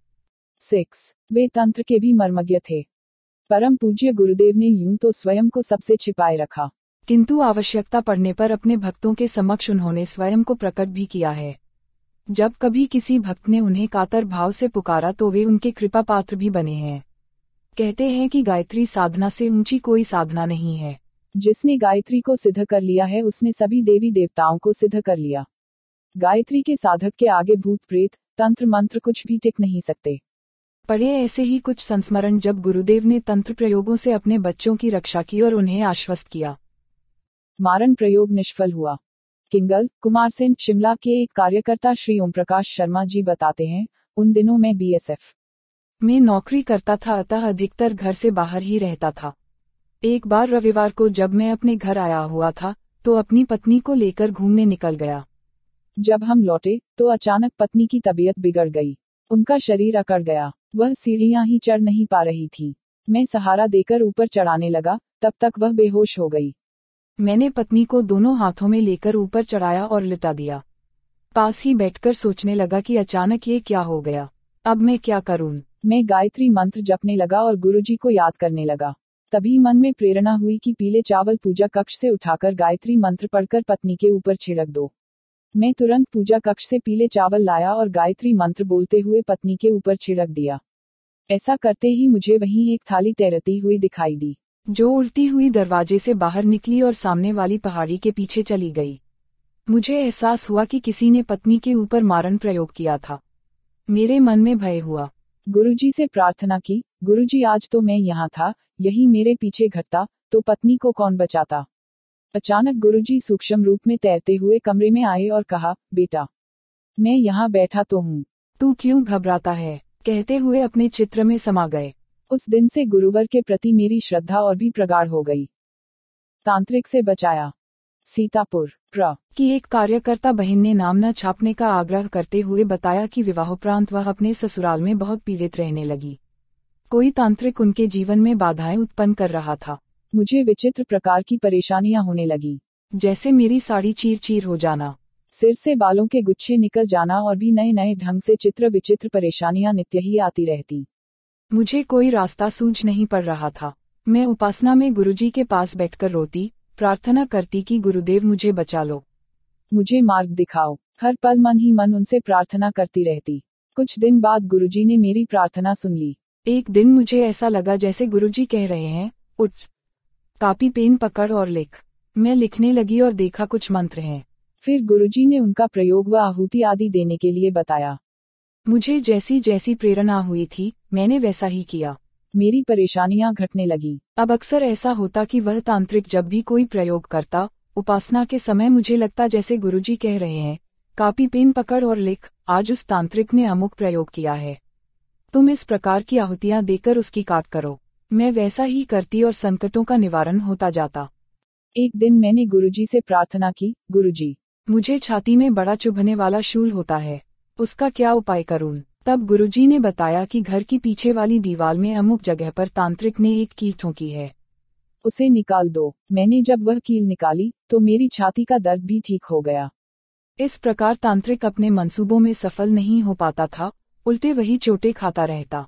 6. वे तंत्र के भी मर्मज्ञ थे। परम पूज्य गुरुदेव ने यूं तो स्वयं को सबसे छिपाए रखा, किंतु आवश्यकता पड़ने पर अपने भक्तों के समक्ष उन्होंने स्वयं को प्रकट भी किया है। जब कभी किसी भक्त ने उन्हें कातर भाव से पुकारा तो वे उनके कृपा पात्र भी बने हैं। कहते हैं कि गायत्री साधना से ऊंची कोई साधना नहीं है। जिसने गायत्री को सिद्ध कर लिया है उसने सभी देवी देवताओं को सिद्ध कर लिया। गायत्री के साधक के आगे भूत प्रेत तंत्र मंत्र कुछ भी टिक नहीं सकते। पढ़े ऐसे ही कुछ संस्मरण जब गुरुदेव ने तंत्र प्रयोगों से अपने बच्चों की रक्षा की और उन्हें आश्वस्त किया। मारण प्रयोग निष्फल हुआ। किंगल कुमारसेन शिमला के एक कार्यकर्ता श्री ओम प्रकाश शर्मा जी बताते हैं, उन दिनों मैं बीएसएफ में नौकरी करता था, अतः अधिकतर घर से बाहर ही रहता था। एक बार रविवार को जब मैं अपने घर आया हुआ था तो अपनी पत्नी को लेकर घूमने निकल गया। जब हम लौटे तो अचानक पत्नी की तबीयत बिगड़ गई। उनका शरीर अकड़ गया। वह सीढ़ियां ही चढ़ नहीं पा रही थी। मैं सहारा देकर ऊपर चढ़ाने लगा, तब तक वह बेहोश हो गई। मैंने पत्नी को दोनों हाथों में लेकर ऊपर चढ़ाया और लिटा दिया। पास ही बैठकर सोचने लगा कि अचानक ये क्या हो गया, अब मैं क्या करूं। मैं गायत्री मंत्र जपने लगा और गुरुजी को याद करने लगा। तभी मन में प्रेरणा हुई कि पीले चावल पूजा कक्ष से उठाकर गायत्री मंत्र पढ़कर पत्नी के ऊपर छिड़क दो। मैं तुरंत पूजा कक्ष से पीले चावल लाया और गायत्री मंत्र बोलते हुए पत्नी के ऊपर छिड़क दिया। ऐसा करते ही मुझे वहीं एक थाली तैरती हुई दिखाई दी, जो उड़ती हुई दरवाजे से बाहर निकली और सामने वाली पहाड़ी के पीछे चली गई। मुझे एहसास हुआ कि किसी ने पत्नी के ऊपर मारण प्रयोग किया था। मेरे मन में भय हुआ। गुरुजी से प्रार्थना की, गुरुजी आज तो मैं यहाँ था, यही मेरे पीछे घटता तो पत्नी को कौन बचाता। अचानक गुरुजी सूक्ष्म रूप में तैरते हुए कमरे में आए और कहा, बेटा मैं यहाँ बैठा तो हूँ, तू क्यों घबराता है, कहते हुए अपने चित्र में समा गए। उस दिन से गुरुवर के प्रति मेरी श्रद्धा और भी प्रगाढ़ हो गई। तांत्रिक से बचाया। सीतापुर प्र की एक कार्यकर्ता बहन ने नाम न छापने का आग्रह करते हुए बताया कि विवाहोपरांत वह अपने ससुराल में बहुत पीड़ित रहने लगी। कोई तांत्रिक उनके जीवन में बाधाएं उत्पन्न कर रहा था। मुझे विचित्र प्रकार की परेशानियां होने लगी, जैसे मेरी साड़ी चीर चीर हो जाना, सिर से बालों के गुच्छे निकल जाना और भी नए नए ढंग से चित्र विचित्र परेशानियां नित्य ही आती रहती। मुझे कोई रास्ता सूझ नहीं पड़ रहा था। मैं उपासना में गुरुजी के पास बैठकर रोती, प्रार्थना करती कि गुरुदेव मुझे बचा लो, मुझे मार्ग दिखाओ। हर पल मन ही मन उनसे प्रार्थना करती रहती। कुछ दिन बाद गुरुजी ने मेरी प्रार्थना सुन ली। एक दिन मुझे ऐसा लगा जैसे गुरुजी कह रहे हैं, उठ, कॉपी पेन पकड़ और लिख। मैं लिखने लगी और देखा कुछ मंत्र हैं। फिर गुरुजी ने उनका प्रयोग व आहुति आदि देने के लिए बताया। मुझे जैसी जैसी प्रेरणा हुई थी मैंने वैसा ही किया। मेरी परेशानियां घटने लगी। अब अक्सर ऐसा होता कि वह तांत्रिक जब भी कोई प्रयोग करता, उपासना के समय मुझे लगता जैसे गुरुजी कह रहे हैं, कॉपी पेन पकड़ और लिख, आज उस तांत्रिक ने अमुक प्रयोग किया है, तुम इस प्रकार की आहुतियां देकर उसकी काट करो। मैं वैसा ही करती और संकटों का निवारण होता जाता। एक दिन मैंने गुरुजी से प्रार्थना की, गुरुजी मुझे छाती में बड़ा चुभने वाला शूल होता है, उसका क्या उपाय करूं। तब गुरुजी ने बताया कि घर की पीछे वाली दीवार में अमुक जगह पर तांत्रिक ने एक कील ठोकी है, उसे निकाल दो। मैंने जब वह कील निकाली तो मेरी छाती का दर्द भी ठीक हो गया। इस प्रकार तांत्रिक अपने मंसूबों में सफल नहीं हो पाता था, उल्टे वही चोटें खाता रहता।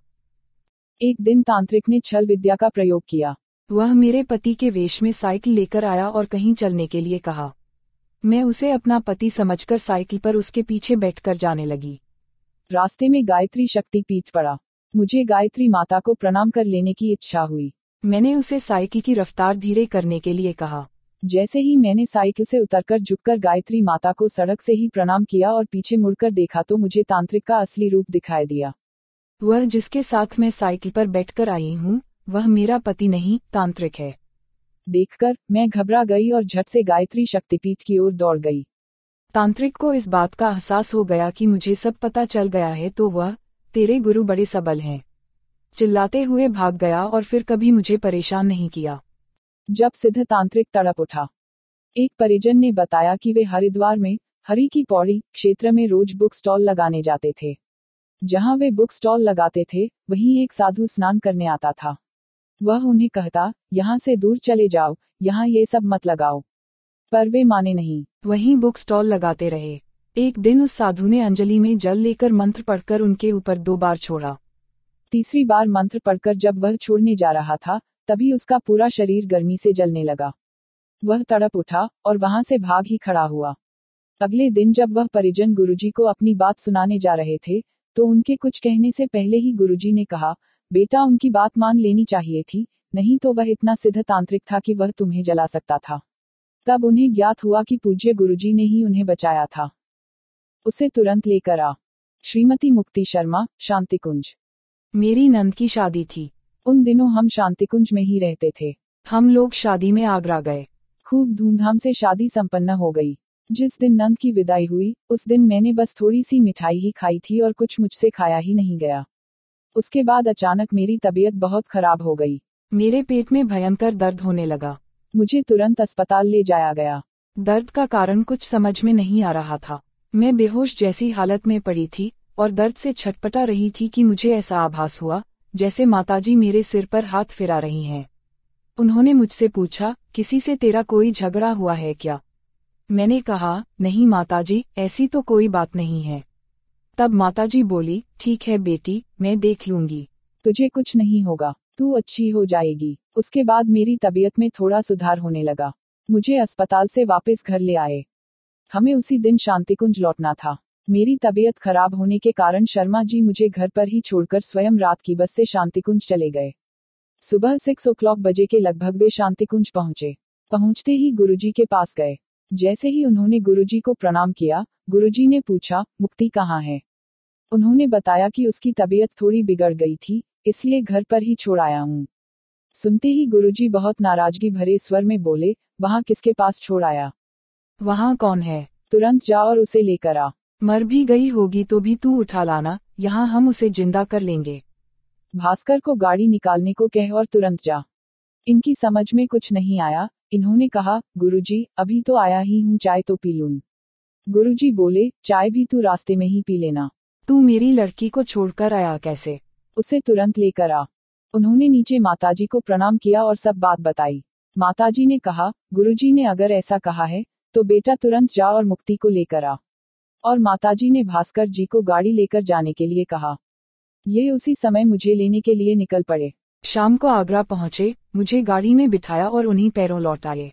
एक दिन तांत्रिक ने छल विद्या का प्रयोग किया। वह मेरे पति के वेश में साइकिल लेकर आया और कहीं चलने के लिए कहा। मैं उसे अपना पति समझकर साइकिल पर उसके पीछे बैठकर जाने लगी। रास्ते में गायत्री शक्ति पीठ पड़ा। मुझे गायत्री माता को प्रणाम कर लेने की इच्छा हुई। मैंने उसे साइकिल की रफ्तार धीरे करने के लिए कहा। जैसे ही मैंने साइकिल से उतरकर झुककर गायत्री माता को सड़क से ही प्रणाम किया और पीछे मुड़कर देखा तो मुझे तांत्रिक का असली रूप दिखाई दिया। वह जिसके साथ मैं साइकिल पर बैठकर आई हूँ वह मेरा पति नहीं, तांत्रिक है। देखकर मैं घबरा गई और झट से गायत्री शक्तिपीठ की ओर दौड़ गई। तांत्रिक को इस बात का एहसास हो गया कि मुझे सब पता चल गया है तो वह, तेरे गुरु बड़े सबल हैं, चिल्लाते हुए भाग गया और फिर कभी मुझे परेशान नहीं किया। जब सिद्ध तांत्रिक तड़प उठा। एक परिजन ने बताया कि वे हरिद्वार में हरि की पौड़ी क्षेत्र में रोज बुक स्टॉल लगाने जाते थे। जहां वे बुक स्टॉल लगाते थे, वहीं एक साधु स्नान करने आता था। वह उन्हें कहता, यहाँ से दूर चले जाओ, यहाँ ये सब मत लगाओ। पर वे माने नहीं, वहीं बुक स्टॉल लगाते रहे। एक दिन उस साधु ने अंजलि में जल लेकर मंत्र पढ़कर उनके ऊपर 2 बार छोड़ा। तीसरी बार मंत्र पढ़कर जब वह छोड़ने जा रहा था, तभी उसका पूरा शरीर गर्मी से जलने लगा। वह तड़प उठा और वहां से भाग ही खड़ा हुआ। अगले दिन जब वह परिजन गुरुजी को अपनी बात सुनाने जा रहे थे, तो उनके कुछ कहने से पहले ही गुरुजी ने कहा, बेटा उनकी बात मान लेनी चाहिए थी, नहीं तो वह इतना सिद्ध तांत्रिक था कि वह तुम्हें जला सकता था। तब उन्हें ज्ञात हुआ कि पूज्य गुरुजी ने ही उन्हें बचाया था। उसे तुरंत लेकर आ। श्रीमती मुक्ति शर्मा, शांतिकुंज। मेरी नंद की शादी थी। उन दिनों हम शांतिकुंज में ही रहते थे। हम लोग शादी में आगरा गए। खूब धूमधाम से शादी संपन्न हो गई। जिस दिन नंद की विदाई हुई, उस दिन मैंने बस थोड़ी सी मिठाई ही खाई थी और कुछ मुझसे खाया ही नहीं गया। उसके बाद अचानक मेरी तबीयत बहुत खराब हो गई। मेरे पेट में भयंकर दर्द होने लगा। मुझे तुरंत अस्पताल ले जाया गया। दर्द का कारण कुछ समझ में नहीं आ रहा था। मैं बेहोश जैसी हालत में पड़ी थी और दर्द से छटपटा रही थी कि मुझे ऐसा आभास हुआ जैसे माताजी मेरे सिर पर हाथ फिरा रही हैं। उन्होंने मुझसे पूछा, किसी से तेरा कोई झगड़ा हुआ है क्या? मैंने कहा, नहीं माताजी, ऐसी तो कोई बात नहीं है। तब माताजी बोली, ठीक है बेटी, मैं देख लूंगी। तुझे कुछ नहीं होगा, तू अच्छी हो जाएगी। उसके बाद मेरी तबीयत में थोड़ा सुधार होने लगा। मुझे अस्पताल से वापस घर ले आए। हमें उसी दिन शांतिकुंज लौटना था। मेरी तबीयत खराब होने के कारण शर्मा जी मुझे घर पर ही छोड़कर स्वयं रात की बस से शांतिकुंज चले गए। सुबह 6 o'clock बजे के लगभग वे शांतिकुंज पहुंचे। पहुंचते ही गुरुजी के पास गए। जैसे ही उन्होंने गुरुजी को प्रणाम किया, गुरुजी ने पूछा, मुक्ति कहाँ है? उन्होंने बताया कि उसकी तबीयत थोड़ी बिगड़ गई थी, इसलिए घर पर ही छोड़ आया हूँ। सुनते ही गुरुजी बहुत नाराजगी भरे स्वर में बोले, वहाँ किसके पास छोड़ आया? वहाँ कौन है? तुरंत जा और उसे लेकर आ। मर भी गई होगी तो भी तू उठा लाना, यहाँ हम उसे जिंदा कर लेंगे। भास्कर को गाड़ी निकालने को कह और तुरंत जा। इनकी समझ में कुछ नहीं आया। इन्होंने कहा, गुरुजी, अभी तो आया ही हूँ, चाय तो पी लूं। गुरुजी बोले, चाय भी तू रास्ते में ही पी लेना। तू मेरी लड़की को छोड़कर आया कैसे? उसे तुरंत लेकर आ। उन्होंने नीचे माताजी को प्रणाम किया और सब बात बताई। माताजी ने कहा, गुरुजी ने अगर ऐसा कहा है, तो बेटा तुरंत जा और मुक्ति को लेकर आ। और माताजी ने भास्कर जी को गाड़ी लेकर जाने के लिए कहा। ये उसी समय मुझे लेने के लिए निकल पड़े। शाम को आगरा पहुंचे, मुझे गाड़ी में बिठाया और उन्हीं पैरों लौट आए।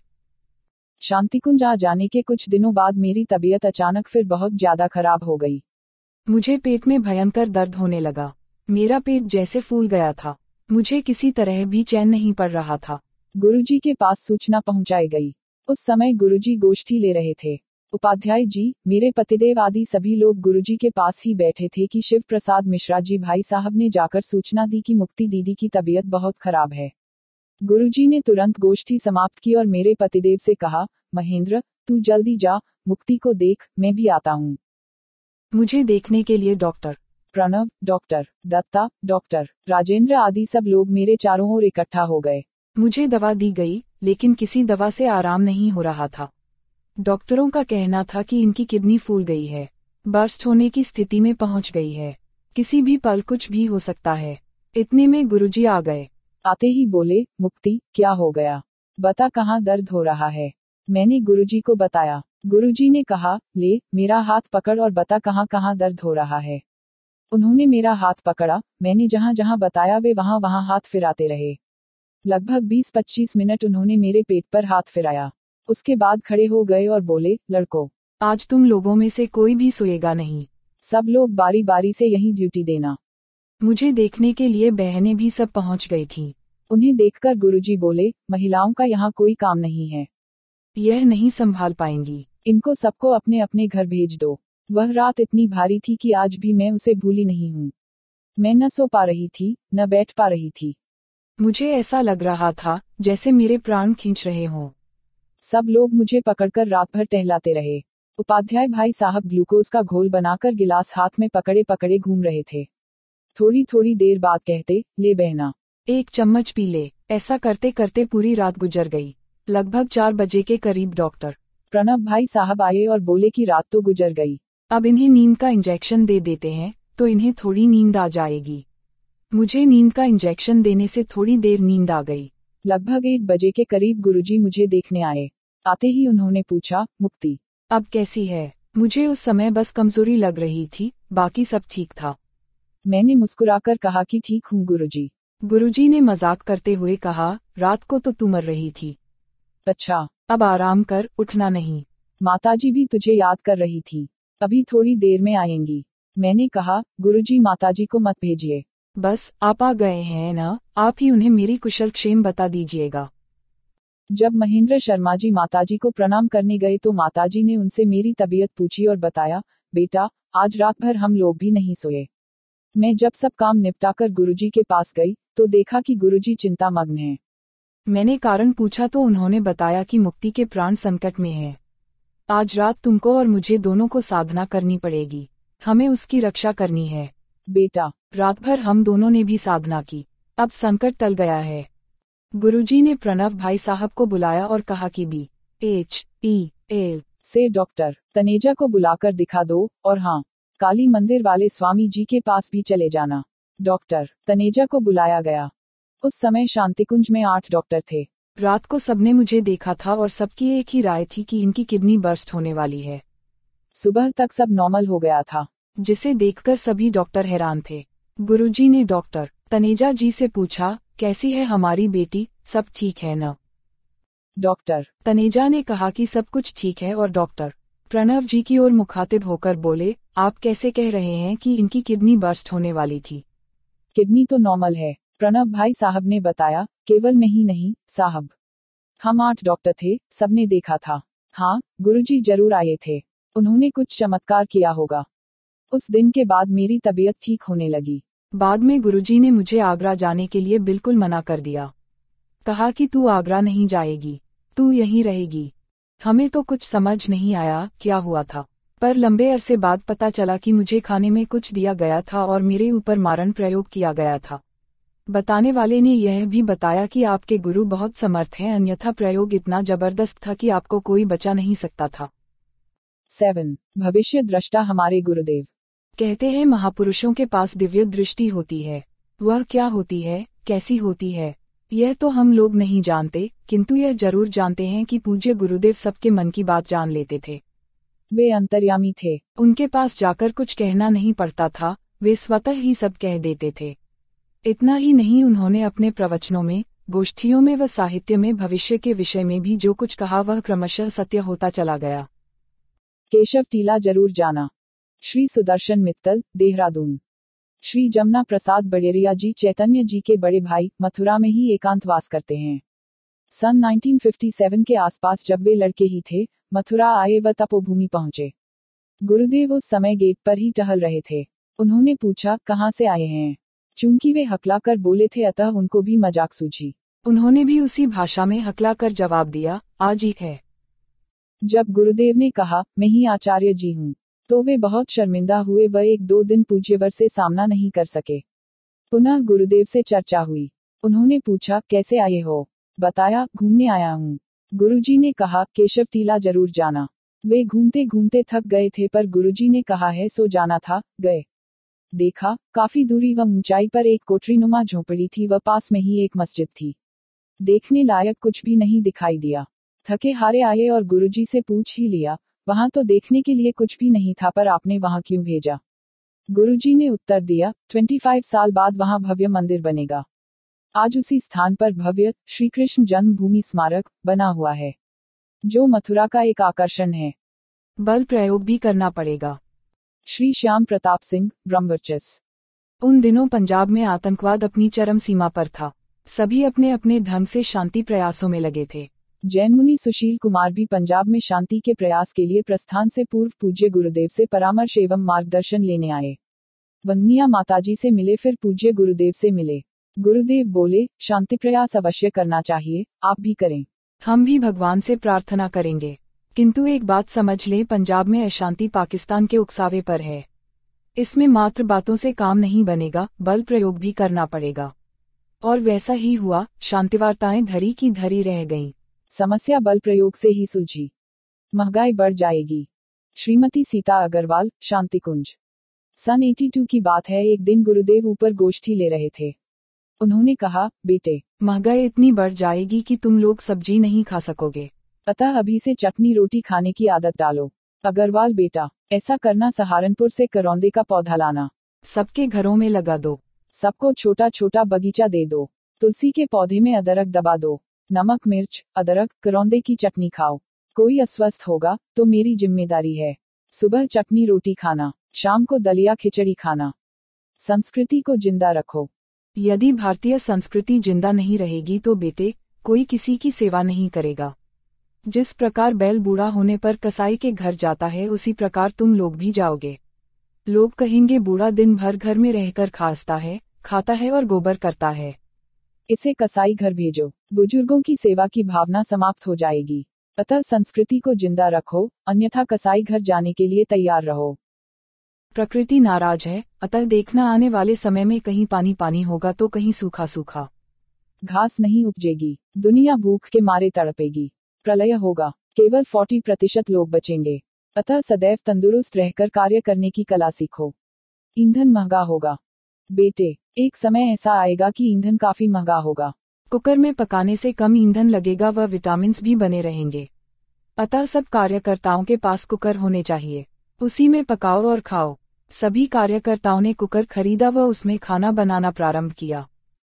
शांतिकुंज आ जाने के कुछ दिनों बाद मेरी तबीयत अचानक फिर बहुत ज्यादा खराब हो गई। मुझे पेट में भयंकर दर्द होने लगा। मेरा पेट जैसे फूल गया था। मुझे किसी तरह भी चैन नहीं पड़ रहा था। गुरुजी के पास सूचना पहुंचाई गई। उस समय गुरुजी गोष्ठी ले रहे थे। उपाध्याय जी, मेरे पतिदेव आदि सभी लोग गुरुजी के पास ही बैठे थे कि शिव प्रसाद मिश्रा जी भाई साहब ने जाकर सूचना दी कि मुक्ति दीदी की तबीयत बहुत खराब है। गुरुजी ने तुरंत गोष्ठी समाप्त की और मेरे पतिदेव से कहा, महेंद्र, तू जल्दी जा, मुक्ति को देख, मैं भी आता हूँ। मुझे देखने के लिए doctor Pranav, doctor Datta, doctor Rajendra आदि सब लोग मेरे चारों ओर इकट्ठा हो गए। मुझे दवा दी गई, लेकिन किसी दवा से आराम नहीं हो रहा था। डॉक्टरों का कहना था कि इनकी किडनी फूल गई है, बर्स्ट होने की स्थिति में पहुंच गई है, किसी भी पल कुछ भी हो सकता है। इतने में गुरुजी आ गए। आते ही बोले, मुक्ति, क्या हो गया? बता, कहाँ दर्द हो रहा है? मैंने गुरुजी को बताया। गुरुजी ने कहा, ले, मेरा हाथ पकड़ और बता कहाँ कहाँ दर्द हो रहा है। उन्होंने मेरा हाथ पकड़ा। मैंने जहाँ जहाँ बताया वे वहाँ वहाँ हाथ फिराते रहे। लगभग 20-25 मिनट उन्होंने मेरे पेट पर हाथ फिराया। उसके बाद खड़े हो गए और बोले, लड़को, आज तुम लोगों में से कोई भी सोएगा नहीं। सब लोग बारी बारी से यहीं ड्यूटी देना। मुझे देखने के लिए बहनें भी सब पहुंच गई थीं। उन्हें देखकर गुरुजी बोले, महिलाओं का यहाँ कोई काम नहीं है, यह नहीं संभाल पाएंगी। इनको सबको अपने अपने घर भेज दो। वह रात इतनी भारी थी कि आज भी मैं उसे भूली नहीं हूँ। मैं न सो पा रही थी, न बैठ पा रही थी। मुझे ऐसा लग रहा था जैसे मेरे प्राण खींच रहे हों। सब लोग मुझे पकड़कर रात भर टहलाते रहे। उपाध्याय भाई साहब ग्लूकोज का घोल बनाकर गिलास हाथ में पकड़े पकड़े घूम रहे थे। थोड़ी थोड़ी देर बाद कहते, ले बहना, 1 चम्मच पी ले। ऐसा करते करते पूरी रात गुजर गई। लगभग 4 बजे के करीब डॉक्टर प्रणव भाई साहब आए और बोले कि रात तो गुजर गई, अब इन्हें नींद का इंजेक्शन दे देते हैं, तो इन्हें थोड़ी नींद आ जाएगी। मुझे नींद का इंजेक्शन देने से थोड़ी देर नींद आ गई। लगभग 1 बजे के करीब गुरुजी मुझे देखने आए। आते ही उन्होंने पूछा, मुक्ति अब कैसी है? मुझे उस समय बस कमजोरी लग रही थी, बाकी सब ठीक था। मैंने मुस्कुराकर कहा कि ठीक हूँ गुरुजी। गुरुजी ने मजाक करते हुए कहा, रात को तो तू मर रही थी। अच्छा, अब आराम कर, उठना नहीं। माताजी भी तुझे याद कर रही थी, अभी थोड़ी देर में आएंगी। मैंने कहा, गुरुजी माताजी को मत भेजिए। बस आप आ गए हैं ना, आप ही उन्हें मेरी कुशल क्षेम बता दीजिएगा। जब महेंद्र शर्मा जी माताजी को प्रणाम करने गए तो माताजी ने उनसे मेरी तबीयत पूछी और बताया, बेटा, आज रात भर हम लोग भी नहीं सोए। मैं जब सब काम निपटाकर गुरुजी के पास गई तो देखा कि गुरुजी चिंतामग्न हैं। मैंने कारण पूछा तो उन्होंने बताया कि मुक्ति के प्राण संकट में हैं। आज रात तुमको और मुझे दोनों को साधना करनी पड़ेगी, हमें उसकी रक्षा करनी है। बेटा, रात भर हम दोनों ने भी साधना की, अब संकट टल गया है। गुरुजी ने प्रणव भाई साहब को बुलाया और कहा कि BHEL से डॉक्टर तनेजा को बुलाकर दिखा दो, और हाँ, काली मंदिर वाले स्वामी जी के पास भी चले जाना। डॉक्टर तनेजा को बुलाया गया। उस समय शांतिकुंज में 8 डॉक्टर थे। रात को सबने मुझे देखा था और सबकी एक ही राय थी कि इनकी किडनी बर्स्ट होने वाली है। सुबह तक सब नॉर्मल हो गया था, जिसे देखकर सभी डॉक्टर हैरान थे। गुरुजी ने डॉक्टर तनेजा जी से पूछा, कैसी है हमारी बेटी, सब ठीक है न? डॉक्टर तनेजा ने कहा कि सब कुछ ठीक है और डॉक्टर प्रणव जी की ओर मुखातिब होकर बोले, आप कैसे कह रहे हैं कि इनकी किडनी बर्स्ट होने वाली थी? किडनी तो नॉर्मल है, प्रणव भाई साहब ने बताया। केवल मैं ही नहीं साहब, हम 8 डॉक्टर थे, सबने देखा था। हाँ, गुरुजी जरूर आए थे, उन्होंने कुछ चमत्कार किया होगा। उस दिन के बाद मेरी तबीयत ठीक होने लगी। बाद में गुरुजी ने मुझे आगरा जाने के लिए बिल्कुल मना कर दिया। कहा कि तू आगरा नहीं जाएगी, तू यहीं रहेगी। हमें तो कुछ समझ नहीं आया क्या हुआ था, पर लंबे अरसे बाद पता चला कि मुझे खाने में कुछ दिया गया था और मेरे ऊपर मारण प्रयोग किया गया था। बताने वाले ने यह भी बताया कि आपके गुरु बहुत समर्थ हैं, अन्यथा प्रयोग इतना जबरदस्त था कि आपको कोई बचा नहीं सकता था। 7 भविष्य दृष्टा हमारे गुरुदेव। कहते हैं महापुरुषों के पास दिव्य दृष्टि होती है। वह क्या होती है, कैसी होती है, यह तो हम लोग नहीं जानते, किंतु यह जरूर जानते हैं कि पूज्य गुरुदेव सबके मन की बात जान लेते थे। वे अंतर्यामी थे, उनके पास जाकर कुछ कहना नहीं पड़ता था, वे स्वतः ही सब कह देते थे। इतना ही नहीं, उन्होंने अपने प्रवचनों में, गोष्ठियों में व साहित्य में भविष्य के विषय में भी जो कुछ कहा वह क्रमशः सत्य होता चला गया। केशव टीला जरूर जाना। श्री सुदर्शन मित्तल, देहरादून। श्री जमुना प्रसाद बड़ेरिया जी चैतन्य जी के बड़े भाई मथुरा में ही एकांतवास करते हैं। सन 1957 के आसपास जब वे लड़के ही थे, मथुरा आए व तपोभूमि पहुंचे। गुरुदेव उस समय गेट पर ही टहल रहे थे। उन्होंने पूछा, कहाँ से आए हैं? चूंकि वे हकलाकर बोले थे अतः उनको भी मजाक सूझी। उन्होंने भी उसी भाषा में हकलाकर जवाब दिया, आज ही है। जब गुरुदेव ने कहा, मैं ही आचार्य जी हूँ, तो वे बहुत शर्मिंदा हुए व 1-2 दिन पूज्यवर से सामना नहीं कर सके। पुनः गुरुदेव से चर्चा हुई। उन्होंने पूछा, कैसे आए हो? बताया, घूमने आया हूँ। गुरुजी ने कहा, केशव टीला जरूर जाना। वे घूमते घूमते थक गए थे पर गुरुजी ने कहा है सो जाना था, गए। देखा, काफी दूरी व ऊंचाई पर एक कोठरीनुमा झोपड़ी थी व पास में ही एक मस्जिद थी। देखने लायक कुछ भी नहीं दिखाई दिया। थके हारे आए और गुरुजी से पूछ ही लिया, वहां तो देखने के लिए कुछ भी नहीं था, पर आपने वहां क्यों भेजा? गुरुजी ने उत्तर दिया, 25 साल बाद वहां भव्य मंदिर बनेगा। आज उसी स्थान पर भव्य श्री कृष्ण जन्मभूमि स्मारक बना हुआ है, जो मथुरा का एक आकर्षण है। बल प्रयोग भी करना पड़ेगा। श्री श्याम प्रताप सिंह, ब्रह्मवर्चस्व। उन दिनों पंजाब में आतंकवाद अपनी चरम सीमा पर था। सभी अपने अपने ढंग से शांति प्रयासों में लगे थे। जैन मुनि सुशील कुमार भी पंजाब में शांति के प्रयास के लिए प्रस्थान से पूर्व पूज्य गुरुदेव से परामर्श एवं मार्गदर्शन लेने आए। वंदनिया माताजी से मिले, फिर पूज्य गुरुदेव से मिले। गुरुदेव बोले, शांति प्रयास अवश्य करना चाहिए, आप भी करें। हम भी भगवान से प्रार्थना करेंगे, किंतु एक बात समझ लें, पंजाब में अशांति पाकिस्तान के उकसावे पर है। इसमें मात्र बातों से काम नहीं बनेगा, बल प्रयोग भी करना पड़ेगा। और वैसा ही हुआ, शांतिवार्ताएं धरी की धरी रह गईं। समस्या बल प्रयोग से ही सुलझी। महंगाई बढ़ जाएगी। श्रीमती सीता अग्रवाल, शांतिकुंज। सन 82 की बात है। एक दिन गुरुदेव ऊपर गोष्ठी ले रहे थे। उन्होंने कहा, बेटे, महंगाई इतनी बढ़ जाएगी कि तुम लोग सब्जी नहीं खा सकोगे। अतः अभी से चटनी रोटी खाने की आदत डालो। अग्रवाल बेटा, ऐसा करना सहारनपुर से करौंदे का पौधा लाना। सबके घरों में लगा दो। सबको छोटा छोटा बगीचा दे दो। तुलसी के पौधे में अदरक दबा दो। नमक मिर्च अदरक करौंदे की चटनी खाओ। कोई अस्वस्थ होगा तो मेरी जिम्मेदारी है। सुबह चटनी रोटी खाना, शाम को दलिया खिचड़ी खाना। संस्कृति को जिंदा रखो। यदि भारतीय संस्कृति जिंदा नहीं रहेगी तो बेटे, कोई किसी की सेवा नहीं करेगा। जिस प्रकार बैल बूढ़ा होने पर कसाई के घर जाता है, उसी प्रकार तुम लोग भी जाओगे। लोग कहेंगे बूढ़ा दिन भर घर में रहकर खाता है और गोबर करता है। इसे कसाई घर भेजो। बुजुर्गों की सेवा की भावना समाप्त हो जाएगी। अतः संस्कृति को जिंदा रखो, अन्यथा कसाई घर जाने के लिए तैयार रहो। प्रकृति नाराज है, अतः देखना आने वाले समय में कहीं पानी पानी होगा तो कहीं सूखा सूखा। घास नहीं उपजेगी, दुनिया भूख के मारे तड़पेगी। प्रलय होगा, केवल 40% लोग बचेंगे। अतः सदैव तंदुरुस्त रहकर कार्य करने की कला सीखो। ईंधन महंगा होगा। बेटे, एक समय ऐसा आएगा कि ईंधन काफी महंगा होगा। कुकर में पकाने से कम ईंधन लगेगा व विटामिन्स भी बने रहेंगे। अतः सब कार्यकर्ताओं के पास कुकर होने चाहिए। उसी में पकाओ और खाओ। सभी कार्यकर्ताओं ने कुकर खरीदा व उसमें खाना बनाना प्रारंभ किया।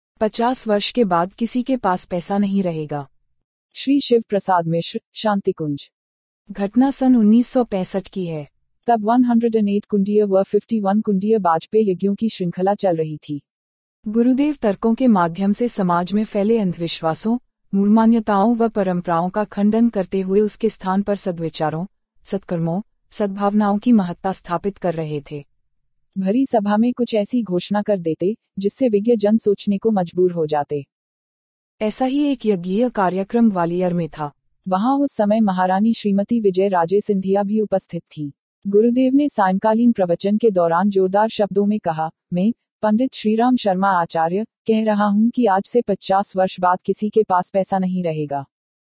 50 वर्ष के बाद किसी के पास पैसा नहीं रहेगा। श्री शिव प्रसाद मिश्र, शांतिकुंज। घटना सन 1965 की है। तब 108 कुंडीय व 51 कुंडीय वाजपेयी यज्ञों की श्रृंखला चल रही थी। गुरुदेव तर्कों के माध्यम से समाज में फैले अंधविश्वासों, मूल मान्यताओं व परंपराओं का खंडन करते हुए उसके स्थान पर सद्विचारों, सत्कर्मों, सद्भावनाओं की महत्ता स्थापित कर रहे थे। भरी सभा में कुछ ऐसी घोषणा कर देते जिससे विज्ञ जन सोचने को मजबूर हो जाते। ऐसा ही एक यज्ञीय कार्यक्रम ग्वालियर में था। वहां उस समय महारानी श्रीमती विजय राजे सिंधिया भी उपस्थित थी। गुरुदेव ने सायंकालीन प्रवचन के दौरान जोरदार शब्दों में कहा, मैं पंडित श्रीराम शर्मा आचार्य कह रहा हूं कि आज से 50 वर्ष बाद किसी के पास पैसा नहीं रहेगा।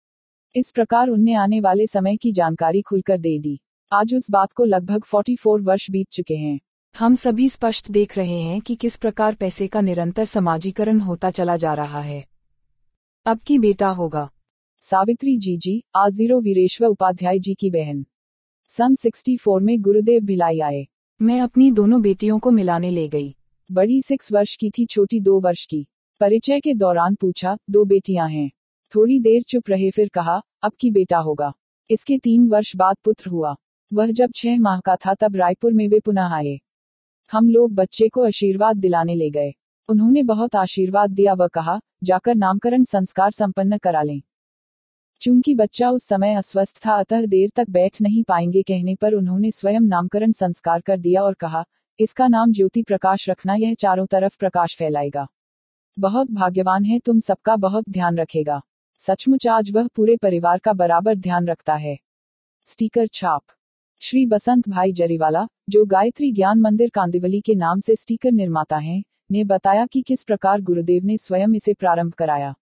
इस प्रकार उनने आने वाले समय की जानकारी खुलकर दे दी। आज उस बात को लगभग 44 वर्ष बीत चुके हैं। हम सभी स्पष्ट देख रहे हैं कि किस प्रकार पैसे का निरंतर समाजीकरण होता चला जा रहा है। अब की बेटा होगा। सावित्री जी आजीरो वीरेश्वर उपाध्याय जी की बहन। सन 64 में गुरुदेव भिलाई आए। मैं अपनी दोनों बेटियों को मिलाने ले गई। बड़ी 6 वर्ष की थी, छोटी 2 वर्ष की। परिचय के दौरान पूछा, 2 बेटियां हैं। थोड़ी देर चुप रहे, फिर कहा, अब की बेटा होगा। इसके 3 वर्ष बाद पुत्र हुआ। वह जब 6 माह का था तब रायपुर में वे पुनः आए। हम लोग बच्चे को आशीर्वाद दिलाने ले गए। उन्होंने बहुत आशीर्वाद दिया व कहा, जाकर नामकरण संस्कार संपन्न करा लें। चूंकि बच्चा उस समय अस्वस्थ था अतः देर तक बैठ नहीं पाएंगे कहने पर उन्होंने स्वयं नामकरण संस्कार कर दिया और कहा, इसका नाम ज्योति प्रकाश रखना, यह चारों तरफ प्रकाश फैलाएगा। बहुत भाग्यवान है, तुम सबका बहुत ध्यान रखेगा। सचमुच आज वह पूरे परिवार का बराबर ध्यान रखता है। स्टीकर छाप। श्री बसंत भाई जरीवाला, जो गायत्री ज्ञान मंदिर कांदिवली के नाम से स्टीकर निर्माता हैं, ने बताया कि किस प्रकार गुरुदेव ने स्वयं इसे प्रारंभ कराया।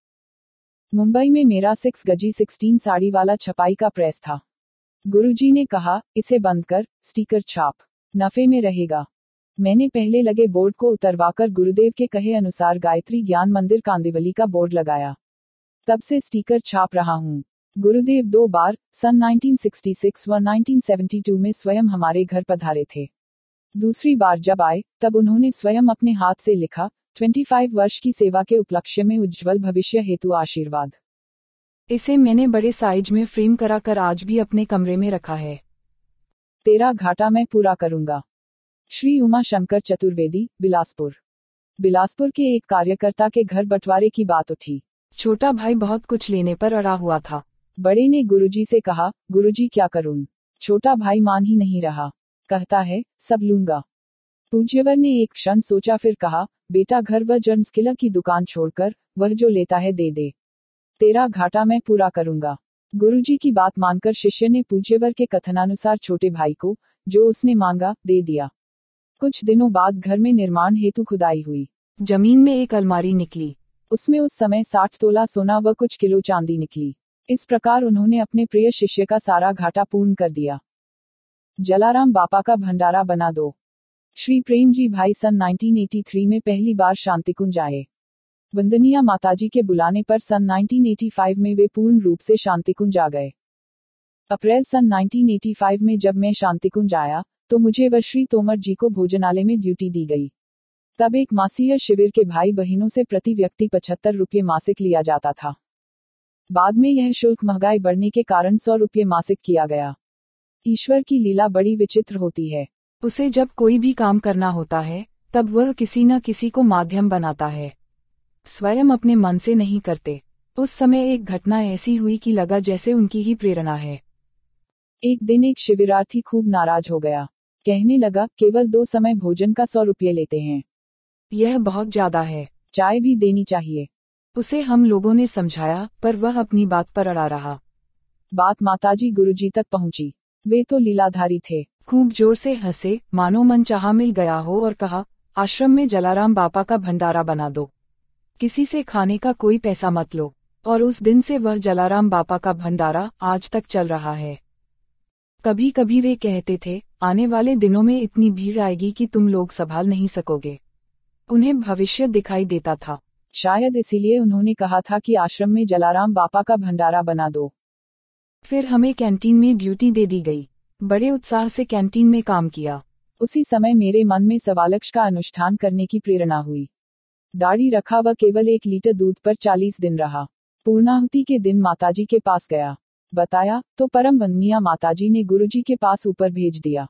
मुंबई में मेरा 6 गजी 16 साड़ी वाला छपाई का प्रेस था। गुरुजी ने कहा, इसे बंद कर, स्टीकर छाप, नफे में रहेगा। मैंने पहले लगे बोर्ड को उतरवाकर गुरुदेव के कहे अनुसार गायत्री ज्ञान मंदिर कांदिवली का बोर्ड लगाया। तब से स्टीकर छाप रहा हूँ। गुरुदेव 2 बार, सन 1966 व 1972 में स्वयं हमारे घर पधारे थे। दूसरी बार जब आए तब उन्होंने स्वयं अपने हाथ से लिखा, 25 वर्ष की सेवा के उपलक्ष्य में उज्जवल भविष्य हेतु आशीर्वाद। इसे मैंने बड़े साइज में फ्रेम कराकर आज भी अपने कमरे में रखा है। तेरा घाटा मैं पूरा करूंगा। श्री उमा शंकर चतुर्वेदी, बिलासपुर। बिलासपुर के एक कार्यकर्ता के घर बंटवारे की बात उठी। छोटा भाई बहुत कुछ लेने पर अड़ा हुआ था। बड़े ने गुरुजी से कहा, गुरुजी क्या करूं? छोटा भाई मान ही नहीं रहा। कहता है, सब लूंगा। पूज्यवर ने एक क्षण सोचा, फिर कहा, बेटा घर व जर्मस्किलर की दुकान छोड़कर वह जो लेता है दे दे। तेरा घाटा मैं पूरा करूंगा। गुरुजी की बात मानकर शिष्य ने पूज्यवर के कथनानुसार छोटे भाई को जो उसने मांगा दे दिया। कुछ दिनों बाद घर में निर्माण हेतु खुदाई हुई। जमीन में एक अलमारी निकली। उसमें उस समय 60 तोला सोना व कुछ किलो चांदी निकली। इस प्रकार उन्होंने अपने प्रिय शिष्य का सारा घाटा पूर्ण कर दिया। जलाराम बापा का भंडारा बना दो। श्री प्रेम जी भाई सन 1983 में पहली बार शांतिकुंज आए। वंदनीय माताजी के बुलाने पर सन 1985 में वे पूर्ण रूप से शांतिकुंज आ गए। अप्रैल सन 1985 में जब मैं शांतिकुंज आया तो मुझे व श्री तोमर जी को भोजनालय में ड्यूटी दी गई। तब एक मासिक शिविर के भाई बहनों से प्रति व्यक्ति 75 रुपये मासिक लिया जाता था। बाद में यह शुल्क महंगाई बढ़ने के कारण 100 रुपये मासिक किया गया। ईश्वर की लीला बड़ी विचित्र होती है। उसे जब कोई भी काम करना होता है तब वह किसी न किसी को माध्यम बनाता है, स्वयं अपने मन से नहीं करते। उस समय एक घटना ऐसी हुई कि लगा जैसे उनकी ही प्रेरणा है। एक दिन एक शिविरार्थी खूब नाराज हो गया। कहने लगा, केवल 2 समय भोजन का 100 रुपये लेते हैं, यह बहुत ज्यादा है, चाय भी देनी चाहिए। उसे हम लोगों ने समझाया पर वह अपनी बात पर अड़ा रहा। बात माताजी गुरुजी तक पहुंची। वे तो लीलाधारी थे। खूब जोर से हंसे, मानो मन चाहा मिल गया हो, और कहा, आश्रम में जलाराम बापा का भंडारा बना दो, किसी से खाने का कोई पैसा मत लो। और उस दिन से वह जलाराम बापा का भंडारा आज तक चल रहा है। कभी कभी वे कहते थे, आने वाले दिनों में इतनी भीड़ आएगी कि तुम लोग संभाल नहीं सकोगे। उन्हें भविष्य दिखाई देता था। शायद इसीलिए उन्होंने कहा था कि आश्रम में जलाराम बापा का भंडारा बना दो। फिर हमें कैंटीन में ड्यूटी दे दी गई। बड़े उत्साह से कैंटीन में काम किया। उसी समय मेरे मन में सवालक्ष का अनुष्ठान करने की प्रेरणा हुई। दाढ़ी रखा व केवल 1 लीटर दूध पर 40 दिन रहा। पूर्णाहुति के दिन माताजी के पास गया, बताया तो परम वंदनीय माताजी ने गुरुजी के पास ऊपर भेज दिया।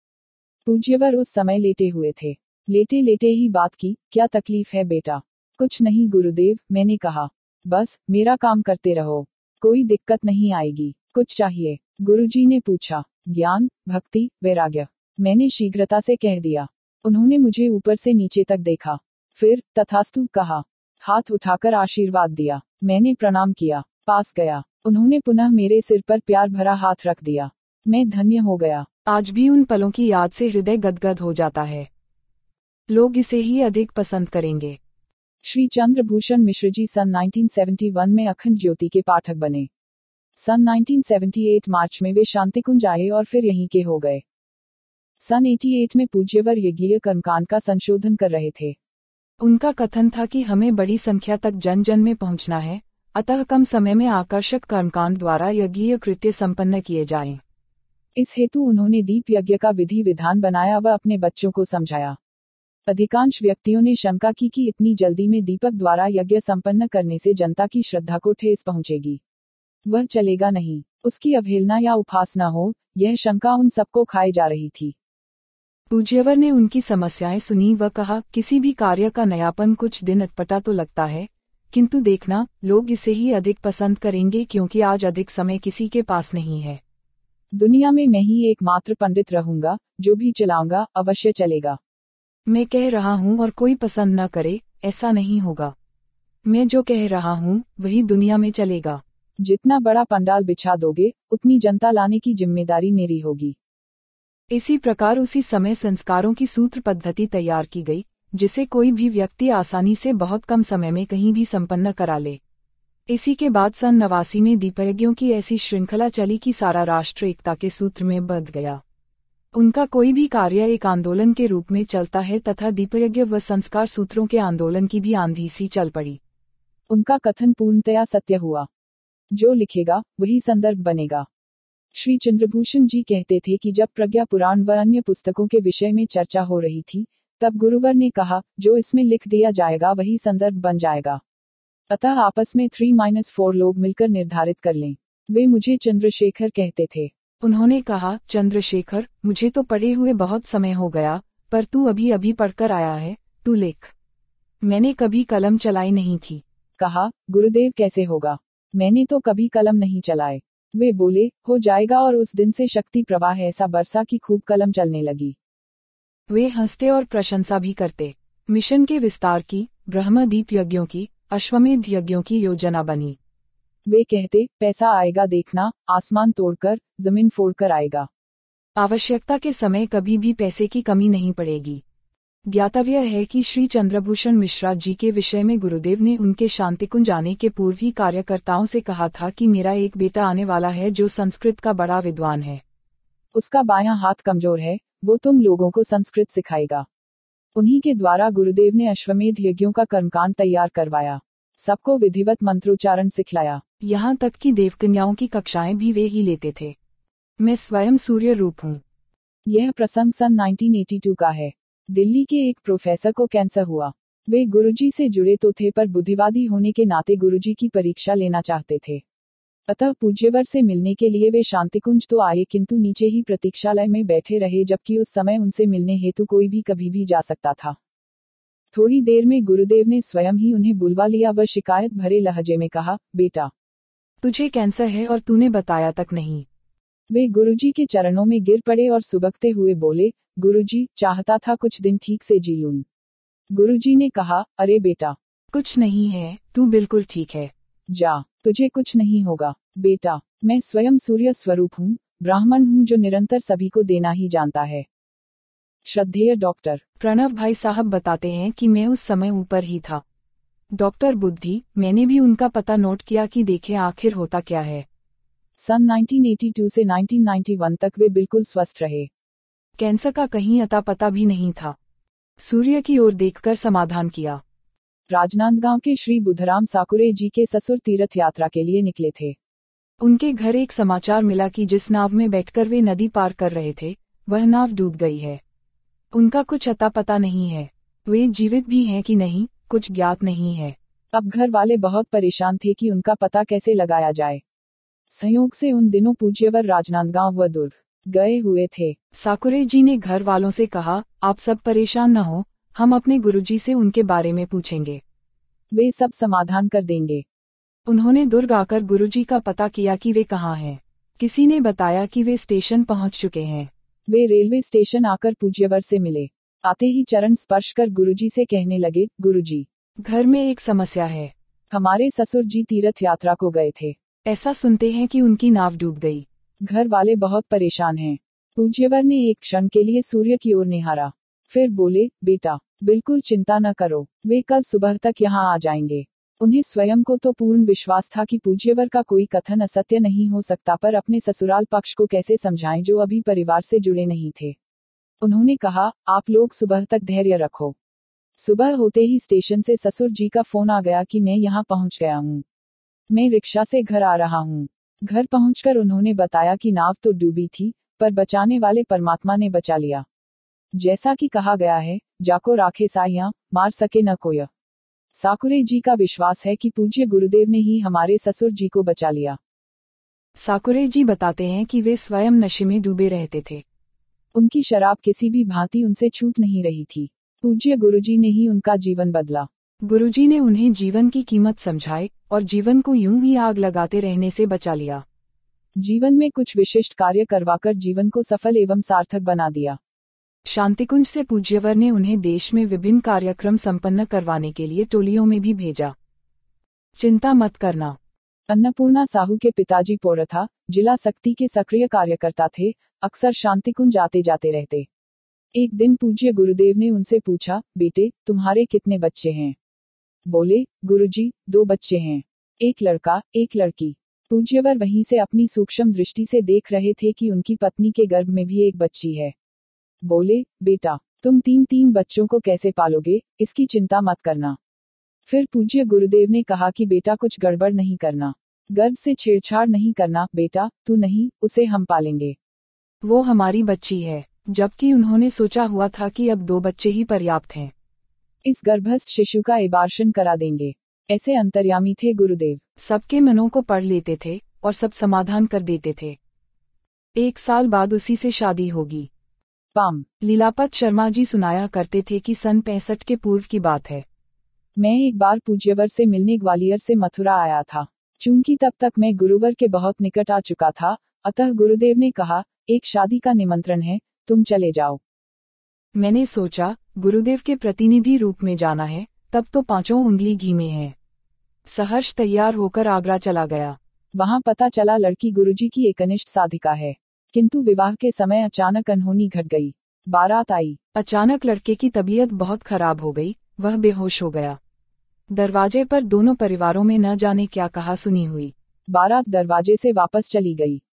पूज्यवर उस समय लेटे हुए थे। लेटे लेटे ही बात की, क्या तकलीफ है बेटा? कुछ नहीं गुरुदेव, मैंने कहा, बस मेरा काम करते रहो, कोई दिक्कत नहीं आएगी। कुछ चाहिए? गुरुजी ने पूछा। ज्ञान, भक्ति, वैराग्य, मैंने शीघ्रता से कह दिया। उन्होंने मुझे ऊपर से नीचे तक देखा, फिर तथास्तु कहा, हाथ उठाकर आशीर्वाद दिया। मैंने प्रणाम किया, पास गया। उन्होंने पुनः मेरे सिर पर प्यार भरा हाथ रख दिया। मैं धन्य हो गया। आज भी उन पलों की याद से हृदय गदगद हो जाता है। लोग इसे ही अधिक पसंद करेंगे। श्री चंद्रभूषण मिश्र जी सन 1971 में अखंड ज्योति के पाठक बने। सन 1978 मार्च में वे शांतिकुंज आए और फिर यहीं के हो गए। सन 88 में पूज्यवर यज्ञीय कर्मकांड का संशोधन कर रहे थे। उनका कथन था कि हमें बड़ी संख्या तक जन जन में पहुंचना है, अतः कम समय में आकर्षक कर्मकांड द्वारा यज्ञीय कृत्य संपन्न किए जाएं। इस हेतु उन्होंने दीप यज्ञ का विधि विधान बनाया व अपने बच्चों को समझाया। अधिकांश व्यक्तियों ने शंका की कि इतनी जल्दी में दीपक द्वारा यज्ञ संपन्न करने से जनता की श्रद्धा को ठेस पहुंचेगी, वह चलेगा नहीं, उसकी अवहेलना या उपासना हो, यह शंका उन सबको खाई जा रही थी। पूज्यवर ने उनकी समस्याएं सुनी व कहा, किसी भी कार्य का नयापन कुछ दिन अटपटा तो लगता है, किंतु देखना, लोग इसे ही अधिक पसंद करेंगे क्योंकि आज अधिक समय किसी के पास नहीं है। दुनिया में मैं ही एकमात्र पंडित रहूंगा, जो भी चलाऊंगा अवश्य चलेगा। मैं कह रहा हूँ और कोई पसंद न करे, ऐसा नहीं होगा। मैं जो कह रहा हूँ वही दुनिया में चलेगा। जितना बड़ा पंडाल बिछा दोगे, उतनी जनता लाने की जिम्मेदारी मेरी होगी। इसी प्रकार उसी समय संस्कारों की सूत्र पद्धति तैयार की गई, जिसे कोई भी व्यक्ति आसानी से बहुत कम समय में कहीं भी संपन्न करा ले। इसी के बाद सन 89 में दीपयज्ञों की ऐसी श्रृंखला चली कि सारा राष्ट्र एकता के सूत्र में बंध गया। उनका कोई भी कार्य एक आंदोलन के रूप में चलता है तथा दीपयज्ञ व संस्कार सूत्रों के आंदोलन की भी आंधी सी चल पड़ी। उनका कथन पूर्णतया सत्य हुआ। जो लिखेगा वही संदर्भ बनेगा। श्री चंद्रभूषण जी कहते थे कि जब प्रज्ञा पुराण व अन्य पुस्तकों के विषय में चर्चा हो रही थी, तब गुरुवर ने कहा, जो इसमें लिख दिया जाएगा वही संदर्भ बन जाएगा, अतः आपस में 3-4 लोग मिलकर निर्धारित कर लें। वे मुझे चंद्रशेखर कहते थे। उन्होंने कहा, चंद्रशेखर, मुझे तो पढ़े हुए बहुत समय हो गया, पर तू अभी अभी पढ़कर आया है, तू लिख। मैंने कभी कलम चलाई नहीं थी। कहा, गुरुदेव कैसे होगा, मैंने तो कभी कलम नहीं चलाए। वे बोले, हो जाएगा, और उस दिन से शक्ति प्रवाह ऐसा बरसा कि खूब कलम चलने लगी। वे हंसते और प्रशंसा भी करते। मिशन के विस्तार की, ब्रह्मदीप यज्ञों की, अश्वमेध यज्ञों की योजना बनी। वे कहते, पैसा आएगा देखना, आसमान तोड़कर, जमीन फोड़कर आएगा। आवश्यकता के समय कभी भी पैसे की कमी नहीं पड़ेगी। ज्ञातव्य है कि श्री चंद्रभूषण मिश्रा जी के विषय में गुरुदेव ने उनके शांतिकुंज आने के पूर्व ही कार्यकर्ताओं से कहा था कि मेरा एक बेटा आने वाला है जो संस्कृत का बड़ा विद्वान है। उसका बायां हाथ कमजोर है, वो तुम लोगों को संस्कृत सिखाएगा। उन्हीं के द्वारा गुरुदेव ने अश्वमेध यज्ञों का कर्मकांड तैयार करवाया, सबको विधिवत मंत्रोच्चारण सिखलाया। यहाँ तक कि देवकन्याओं की कक्षाएं भी वे ही लेते थे। मैं स्वयं सूर्य रूप हूँ। यह प्रसंग सन 1982 का है। दिल्ली के एक प्रोफेसर को कैंसर हुआ। वे गुरुजी से जुड़े तो थे पर बुद्धिवादी होने के नाते गुरुजी की परीक्षा लेना चाहते थे। अतः पूज्यवर से मिलने के लिए वे शांतिकुंज तो आए, किंतु नीचे ही प्रतीक्षालय में बैठे रहे, जबकि उस समय उनसे मिलने हेतु कोई भी कभी भी जा सकता था। थोड़ी देर में गुरुदेव ने स्वयं ही उन्हें बुलवा लिया व शिकायत भरे लहजे में कहा, बेटा, तुझे कैंसर है और तूने बताया तक नहीं। वे गुरुजी के चरणों में गिर पड़े और सुबकते हुए बोले, गुरुजी, चाहता था कुछ दिन ठीक से जी लूं। गुरुजी ने कहा, अरे बेटा, कुछ नहीं है, तू बिल्कुल ठीक है। जा, तुझे कुछ नहीं होगा। बेटा, मैं स्वयं सूर्य स्वरूप हूँ, ब्राह्मण हूँ जो निरंतर सभी को देना ही जानता है। श्रद्धेय डॉक्टर प्रणव भाई साहब बताते हैं कि मैं उस समय ऊपर ही था। डॉक्टर बुद्धि, मैंने भी उनका पता नोट किया कि देखें आखिर होता क्या है। सन 1982 से 1991 तक वे बिल्कुल स्वस्थ रहे। कैंसर का कहीं अता पता भी नहीं था। सूर्य की ओर देखकर समाधान किया। राजनांदगांव के श्री बुधराम साकुरे जी के ससुर तीर्थ यात्रा के लिए निकले थे। उनके घर एक समाचार मिला कि जिस नाव में बैठकर वे नदी पार कर रहे थे, वह नाव डूब गई है। उनका कुछ अता पता नहीं है। वे जीवित भी हैं कि नहीं, कुछ ज्ञात नहीं है। अब घर वाले बहुत परेशान थे कि उनका पता कैसे लगाया जाए। संयोग से उन दिनों पूज्यवर राजनांदगांव व दुर्ग गए हुए थे। साकुरे जी ने घर वालों से कहा, आप सब परेशान न हो, हम अपने गुरुजी से उनके बारे में पूछेंगे, वे सब समाधान कर देंगे। उन्होंने दुर्ग आकर गुरुजी का पता किया कि वे कहाँ हैं। किसी ने बताया कि वे स्टेशन पहुंच चुके हैं। वे रेलवे स्टेशन आकर पूज्यवर से मिले। आते ही चरण स्पर्श कर गुरुजी से कहने लगे, गुरुजी, घर में एक समस्या है। हमारे ससुर जी तीर्थ यात्रा को गए थे। ऐसा सुनते हैं कि उनकी नाव डूब गई। घर वाले बहुत परेशान हैं। पूज्यवर ने एक क्षण के लिए सूर्य की ओर निहारा, फिर बोले, बेटा, बिल्कुल चिंता न करो, वे कल सुबह तक यहाँ आ जाएंगे। उन्हें स्वयं को तो पूर्ण विश्वास था कि पूज्यवर का कोई कथन असत्य नहीं हो सकता, पर अपने ससुराल पक्ष को कैसे समझाएं जो अभी परिवार से जुड़े नहीं थे। उन्होंने कहा, आप लोग सुबह तक धैर्य रखो। सुबह होते ही स्टेशन से ससुर जी का फोन आ गया कि मैं यहाँ पहुँच गया हूँ, मैं रिक्शा से घर आ रहा हूँ। घर पहुंचकर उन्होंने बताया कि नाव तो डूबी थी, पर बचाने वाले परमात्मा ने बचा लिया। जैसा कि कहा गया है, जाको राखे साइयां, मार सके न कोय। साकुरे जी का विश्वास है कि पूज्य गुरुदेव ने ही हमारे ससुर जी को बचा लिया। साकुरे जी बताते हैं कि वे स्वयं नशे में डूबे रहते थे। उनकी शराब किसी भी भांति उनसे छूट नहीं रही थी। पूज्य गुरुजी ने ही उनका जीवन बदला। गुरुजी ने उन्हें जीवन की कीमत समझाई और जीवन को यूं ही आग लगाते रहने से बचा लिया। जीवन में कुछ विशिष्ट कार्य करवाकर जीवन को सफल एवं सार्थक बना दिया। शांतिकुंज से पूज्यवर ने उन्हें देश में विभिन्न कार्यक्रम संपन्न करवाने के लिए टोलियों में भी भेजा। चिंता मत करना। अन्नपूर्णा साहू के पिताजी पोरथा जिला शक्ति के सक्रिय कार्यकर्ता थे, अक्सर शांतिकुंज आते जाते रहते। एक दिन पूज्य गुरुदेव ने उनसे पूछा, बेटे, तुम्हारे कितने बच्चे हैं? बोले, गुरुजी, 2 बच्चे हैं, एक लड़का एक लड़की। पूज्यवर वहीं से अपनी सूक्ष्म दृष्टि से देख रहे थे कि उनकी पत्नी के गर्भ में भी एक बच्ची है। बोले, बेटा, तुम 3 बच्चों को कैसे पालोगे, इसकी चिंता मत करना। फिर पूज्य गुरुदेव ने कहा कि बेटा, कुछ गड़बड़ नहीं करना, गर्भ से छेड़छाड़ नहीं करना। बेटा, तू नहीं, उसे हम पालेंगे, वो हमारी बच्ची है। जबकि उन्होंने सोचा हुआ था कि अब 2 बच्चे ही पर्याप्त हैं। इस गर्भस्थ शिशु का एबार्शन करा देंगे, ऐसे अंतर्यामी थे गुरुदेव। सबके मनों को पढ़ लेते थे और सब समाधान कर देते थे। 1 साल बाद उसी से शादी होगी। पाम लीलापत शर्मा जी सुनाया करते थे कि सन 65 के पूर्व की बात है। मैं एक बार पूज्यवर से मिलने ग्वालियर से मथुरा आया था। चूंकि तब तक मैं गुरुवर के बहुत निकट आ चुका था, अतः गुरुदेव ने कहा, एक शादी का निमंत्रण है, तुम चले जाओ। मैंने सोचा, गुरुदेव के प्रतिनिधि रूप में जाना है, तब तो 5 उंगली घी में है। सहर्ष तैयार होकर आगरा चला गया। वहां पता चला लड़की गुरुजी की एकनिष्ठ साधिका है, किंतु विवाह के समय अचानक अनहोनी घट गई। बारात आई, अचानक लड़के की तबीयत बहुत खराब हो गई, वह बेहोश हो गया। दरवाजे पर दोनों परिवारों में न जाने क्या कहा सुनी हुई। बारात दरवाजे से वापस चली गई।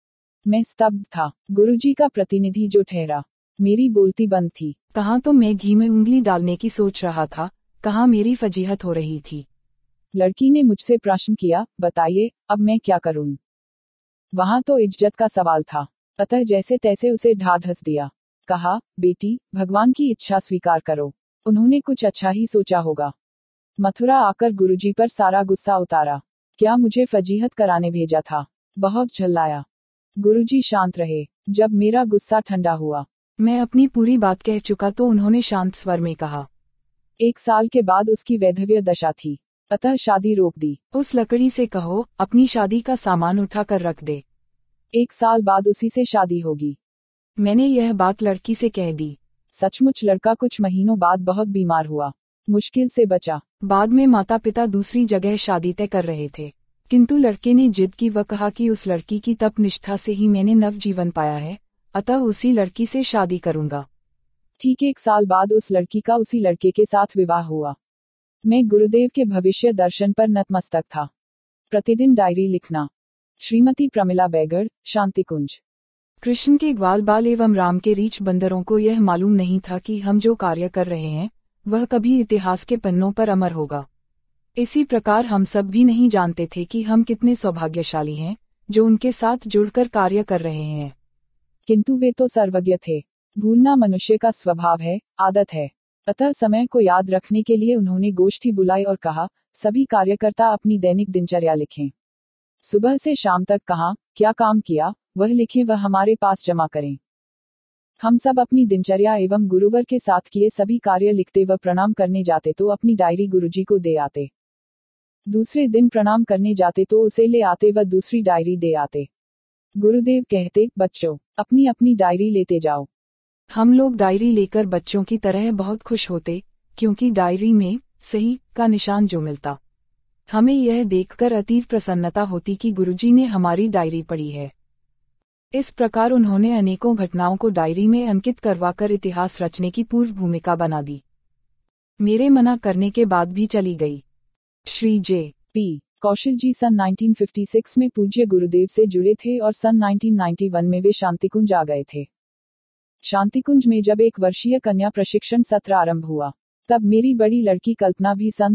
मैं स्तब्ध था। गुरुजी का प्रतिनिधि जो ठहरा, मेरी बोलती बंद थी। कहाँ तो मैं घी में उंगली डालने की सोच रहा था, कहाँ मेरी फजीहत हो रही थी। लड़की ने मुझसे प्रश्न किया, बताइए अब मैं क्या करूं? वहां तो इज्जत का सवाल था, अतः जैसे तैसे उसे ढाढ़स दिया। कहा, बेटी, भगवान की इच्छा स्वीकार करो, उन्होंने कुछ अच्छा ही सोचा होगा। मथुरा आकर गुरुजी पर सारा गुस्सा उतारा। क्या मुझे फजीहत कराने भेजा था? बहुत झल्लाया। गुरुजी शांत रहे। जब मेरा गुस्सा ठंडा हुआ, मैं अपनी पूरी बात कह चुका तो उन्होंने शांत स्वर में कहा, 1 साल के बाद उसकी वैधव्य दशा थी, अतः शादी रोक दी। उस लकड़ी से कहो अपनी शादी का सामान उठा कर रख दे। 1 साल बाद उसी से शादी होगी। मैंने यह बात लड़की से कह दी। सचमुच लड़का कुछ महीनों बाद बहुत बीमार हुआ, मुश्किल से बचा। बाद में माता पिता दूसरी जगह शादी तय कर रहे थे, किंतु लड़के ने जिद की व कहा कि उस लड़की की तप निष्ठा से ही मैंने नवजीवन पाया है, अतः उसी लड़की से शादी करूंगा। ठीक 1 साल बाद उस लड़की का उसी लड़के के साथ विवाह हुआ। मैं गुरुदेव के भविष्य दर्शन पर नतमस्तक था। प्रतिदिन डायरी लिखना। श्रीमती प्रमिला बैगड़, शांतिकुंज। कृष्ण के ग्वाल बाल एवं राम के रीछ बंदरों को यह मालूम नहीं था कि हम जो कार्य कर रहे हैं वह कभी इतिहास के पन्नों पर अमर होगा। इसी प्रकार हम सब भी नहीं जानते थे कि हम कितने सौभाग्यशाली हैं जो उनके साथ जुड़कर कार्य कर रहे हैं। किंतु वे तो सर्वज्ञ थे। भूलना मनुष्य का स्वभाव है, आदत है। अतः समय को याद रखने के लिए उन्होंने गोष्ठी बुलाई और कहा, सभी कार्यकर्ता अपनी दैनिक दिनचर्या लिखें। सुबह से शाम तक कहाँ क्या काम किया वह लिखें, वह हमारे पास जमा करें। हम सब अपनी दिनचर्या एवं गुरुवर के साथ किए सभी कार्य लिखते व प्रणाम करने जाते तो अपनी डायरी गुरुजी को दे आते। दूसरे दिन प्रणाम करने जाते तो उसे ले आते व दूसरी डायरी दे आते। गुरुदेव कहते, बच्चों, अपनी अपनी डायरी लेते जाओ। हम लोग डायरी लेकर बच्चों की तरह बहुत खुश होते, क्योंकि डायरी में सही का निशान जो मिलता, हमें यह देखकर अतीव प्रसन्नता होती कि गुरुजी ने हमारी डायरी पढ़ी है। इस प्रकार उन्होंने अनेकों घटनाओं को डायरी में अंकित करवाकर इतिहास रचने की पूर्व भूमिका बना दी। मेरे मना करने के बाद भी चली गई। श्री जे पी कौशल जी सन 1956 में पूज्य गुरुदेव से जुड़े थे और सन 1991 में वे शांतिकुंज आ गए थे। शांतिकुंज में जब 1 वर्षीय कन्या प्रशिक्षण सत्र आरंभ हुआ, तब मेरी बड़ी लड़की कल्पना भी सन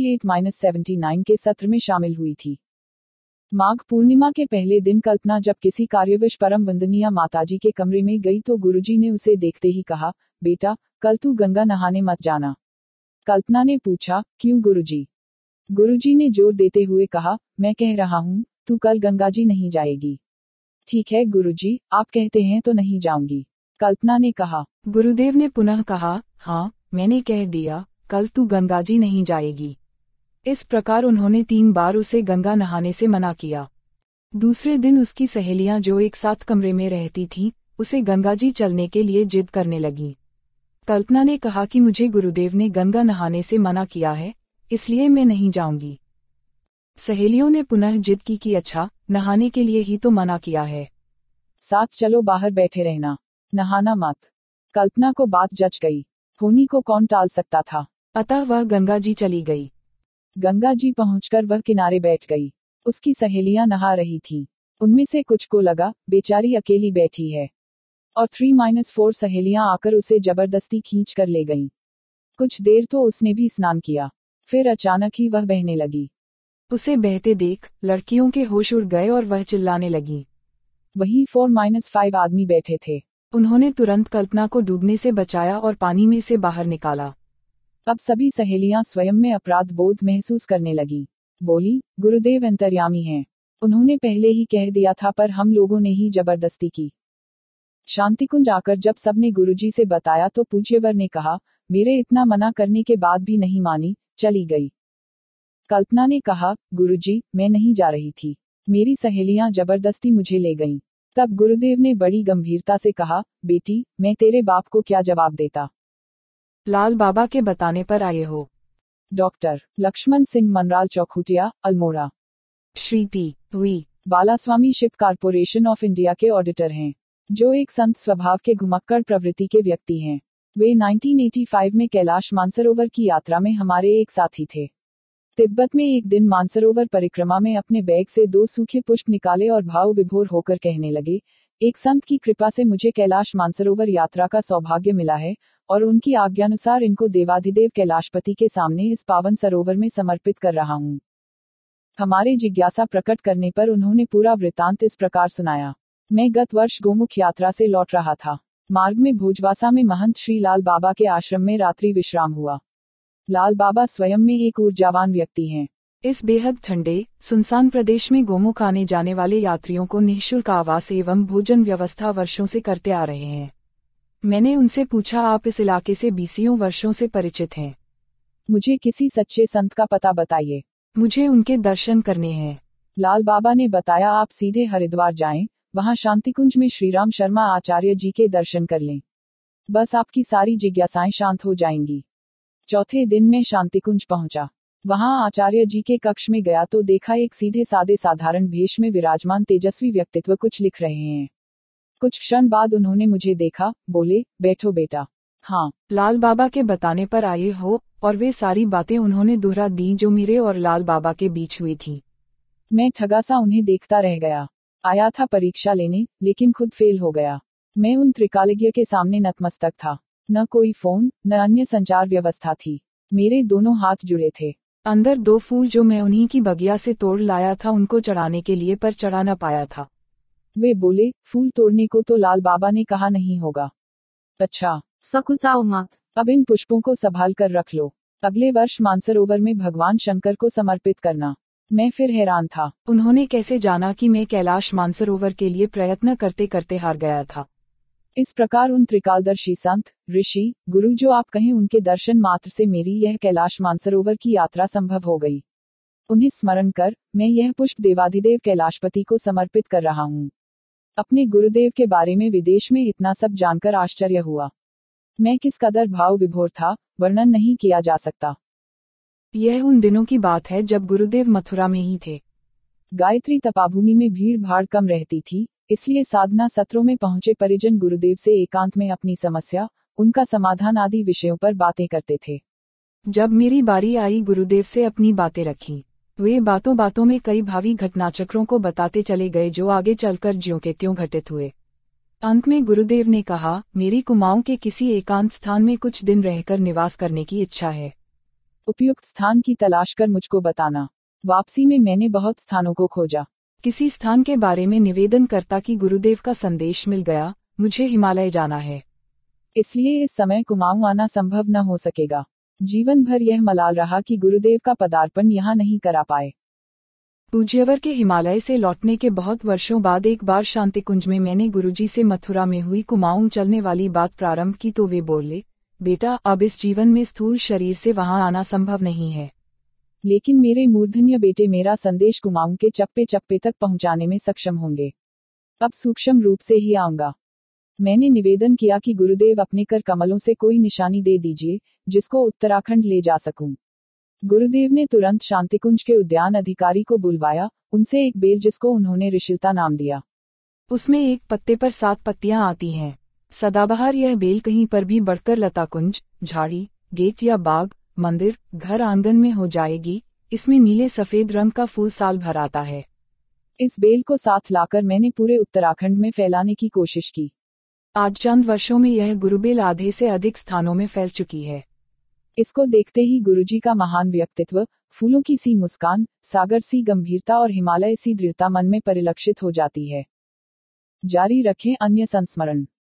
78-79 के सत्र में शामिल हुई थी। माघ पूर्णिमा के पहले दिन कल्पना जब किसी कार्यवश परम वंदनीय माताजी के कमरे में गई तो गुरुजी ने उसे देखते ही कहा, बेटा, कल तू गंगा नहाने मत जाना। कल्पना ने पूछा, क्यों गुरुजी? गुरुजी ने जोर देते हुए कहा, मैं कह रहा हूँ, तू कल गंगाजी नहीं जाएगी। ठीक है गुरुजी, आप कहते हैं तो नहीं जाऊंगी, कल्पना ने कहा। गुरुदेव ने पुनः कहा, हाँ, मैंने कह दिया, कल तू गंगाजी नहीं जाएगी। इस प्रकार उन्होंने 3 बार उसे गंगा नहाने से मना किया। दूसरे दिन उसकी सहेलियां जो एक साथ कमरे में रहती थीं, उसे गंगाजी चलने के लिए जिद करने लगीं। कल्पना ने कहा कि मुझे गुरुदेव ने गंगा नहाने से मना किया है, इसलिए मैं नहीं जाऊंगी। सहेलियों ने पुनः जिद की कि अच्छा, नहाने के लिए ही तो मना किया है, साथ चलो, बाहर बैठे रहना, नहाना मत। कल्पना को बात जच गई, होनी को कौन टाल सकता था। अतः वह गंगाजी चली गई। गंगाजी पहुंचकर वह किनारे बैठ गई। उसकी सहेलियां नहा रही थीं। उनमें से कुछ को लगा, बेचारी अकेली बैठी है, और 3-4 सहेलियां आकर उसे जबरदस्ती खींच कर ले गईं। कुछ देर तो उसने भी स्नान किया, फिर अचानक ही वह बहने लगी। उसे बहते देख लड़कियों के होश उड़ गए और वह चिल्लाने लगी। वहीं 4-5 आदमी बैठे थे। उन्होंने तुरंत कल्पना को डूबने से बचाया और पानी में से बाहर निकाला। अब सभी सहेलियां स्वयं में अपराध बोध महसूस करने लगी। बोली, गुरुदेव अंतर्यामी हैं, उन्होंने पहले ही कह दिया था पर हम लोगों ने ही जबरदस्ती की। शांतिकुंज आकर जब सबने गुरुजी से बताया तो पूज्यवर ने कहा, मेरे इतना मना करने के बाद भी नहीं मानी, चली गई। कल्पना ने कहा, गुरुजी, मैं नहीं जा रही थी, मेरी सहेलियां जबरदस्ती मुझे ले गईं। तब गुरुदेव ने बड़ी गंभीरता से कहा, बेटी, मैं तेरे बाप को क्या जवाब देता? लाल बाबा के बताने पर आए हो। Doctor Laxman Singh Manral Chaukhutia, Almora. Shri P V Balaswamy ship corporation of India के ऑडिटर हैं, जो एक संत स्वभाव के घुमक्कड़ प्रवृत्ति के व्यक्ति हैं। वे 1985 में कैलाश मानसरोवर की यात्रा में हमारे एक साथी थे। तिब्बत में एक दिन मानसरोवर परिक्रमा में अपने बैग से 2 सूखे पुष्प निकाले और भाव विभोर होकर कहने लगे, एक संत की कृपा से मुझे कैलाश मानसरोवर यात्रा का सौभाग्य मिला है और उनकी आज्ञानुसार इनको देवाधिदेव कैलाशपति के सामने इस पावन सरोवर में समर्पित कर रहा हूँ। हमारे जिज्ञासा प्रकट करने पर उन्होंने पूरा वृत्तांत इस प्रकार सुनाया। मैं गत वर्ष गोमुख यात्रा से लौट रहा था। मार्ग में भोजवासा में महंत श्री लाल बाबा के आश्रम में रात्रि विश्राम हुआ। लाल बाबा स्वयं में एक ऊर्जावान व्यक्ति हैं। इस बेहद ठंडे, सुनसान प्रदेश में गोमुख आने जाने वाले यात्रियों को निःशुल्क आवास एवं भोजन व्यवस्था वर्षों से करते आ रहे हैं। मैंने उनसे पूछा, आप इस इलाके से बीसियों वर्षों से परिचित हैं। मुझे किसी सच्चे संत का पता बताइए। मुझे उनके दर्शन करने हैं। लाल बाबा ने बताया, आप सीधे हरिद्वार जाएं, वहां शांतिकुंज में श्रीराम शर्मा आचार्य जी के दर्शन कर लें। बस आपकी सारी जिज्ञासाएं शांत हो जाएंगी। चौथे दिन मैं शांतिकुंज पहुंचा। वहां आचार्य जी के कक्ष में गया तो देखा एक सीधे सादे साधारण भेष में विराजमान तेजस्वी व्यक्तित्व कुछ लिख रहे हैं। कुछ क्षण बाद उन्होंने मुझे देखा, बोले, बैठो बेटा। हाँ, लाल बाबा के बताने पर आए हो, और वे सारी बातें उन्होंने दोहरा दी जो मेरे और लाल बाबा के बीच हुई थी। मैं ठगा सा उन्हें देखता रह गया। आया था परीक्षा लेने, लेकिन खुद फेल हो गया। मैं उन त्रिकालज्ञ के सामने नतमस्तक था। न कोई फोन, न अन्य संचार व्यवस्था थी। मेरे दोनों हाथ जुड़े थे। अंदर 2 फूल जो मैं उन्हीं की बगिया से तोड़ लाया था उनको चढ़ाने के लिए, पर चढ़ा न पाया था। वे बोले, फूल तोड़ने को तो लाल बाबा ने कहा नहीं होगा। अच्छा, सकुचाओ मत। अब इन पुष्पों को संभाल कर रख लो। अगले वर्ष मानसरोवर में भगवान शंकर को समर्पित करना। मैं फिर हैरान था। उन्होंने कैसे जाना कि मैं कैलाश मानसरोवर के लिए प्रयत्न करते करते हार गया था। इस प्रकार उन त्रिकालदर्शी संत, ऋषि, गुरु जो आप कहें, उनके दर्शन मात्र से मेरी यह कैलाश मानसरोवर की यात्रा संभव हो गई। उन्हें स्मरण कर मैं यह पुष्प देवाधिदेव कैलाशपति को समर्पित कर रहा हूँ। अपने गुरुदेव के बारे में विदेश में इतना सब जानकर आश्चर्य हुआ। मैं किस कदर भाव विभोर था, वर्णन नहीं किया जा सकता। यह उन दिनों की बात है जब गुरुदेव मथुरा में ही थे। गायत्री तपाभूमि में भीड़ भाड़ कम रहती थी, इसलिए साधना सत्रों में पहुंचे परिजन गुरुदेव से एकांत में अपनी समस्या, उनका समाधान आदि विषयों पर बातें करते थे। जब मेरी बारी आई गुरुदेव से अपनी बातें रखी। वे बातों बातों में कई भावी घटनाचक्रों को बताते चले गए जो आगे चलकर ज्यों के त्यों घटित हुए। अंत में गुरुदेव ने कहा, मेरी कुमाऊं के किसी एकांत स्थान में कुछ दिन रहकर निवास करने की इच्छा है। उपयुक्त स्थान की तलाश कर मुझको बताना। वापसी में मैंने बहुत स्थानों को खोजा। किसी स्थान के बारे में निवेदन करता कि गुरुदेव का संदेश मिल गया, मुझे हिमालय जाना है। इसलिए इस समय कुमाऊं आना संभव न हो सकेगा। जीवन भर यह मलाल रहा कि गुरुदेव का पदार्पण यहाँ नहीं करा पाए। पूज्यवर के हिमालय से लौटने के बहुत वर्षों बाद एक बार शांतिकुंज में मैंने गुरुजी से मथुरा में हुई कुमाऊं चलने वाली बात प्रारंभ की तो वे बोले, बेटा, अब इस जीवन में स्थूल शरीर से वहां आना संभव नहीं है। लेकिन मेरे मूर्धन्य बेटे मेरा संदेश कुमाऊं के चप्पे चप्पे तक पहुंचाने में सक्षम होंगे। अब सूक्ष्म रूप से ही आऊंगा। मैंने निवेदन किया कि गुरुदेव अपने कर कमलों से कोई निशानी दे दीजिए, जिसको उत्तराखंड ले जा सकूं। गुरुदेव ने तुरंत शांतिकुंज के उद्यान अधिकारी को बुलवाया, उनसे एक बेल जिसको उन्होंने ऋषिलता नाम दिया। उसमें एक पत्ते पर 7 पत्तियां आती हैं। सदाबहार यह बेल कहीं पर भी बढ़कर लताकुंज, झाड़ी, गेट या बाग, मंदिर, घर आंगन में हो जाएगी। इसमें नीले सफेद रंग का फूल साल भर आता है। इस बेल को साथ लाकर मैंने पूरे उत्तराखंड में फैलाने की कोशिश की। आज चंद वर्षों में यह गुरुबेल आधे से अधिक स्थानों में फैल चुकी है। इसको देखते ही गुरुजी का महान व्यक्तित्व, फूलों की सी मुस्कान, सागर सी गंभीरता और हिमालय सी दृढ़ता मन में परिलक्षित हो जाती है। जारी रखें अन्य संस्मरण।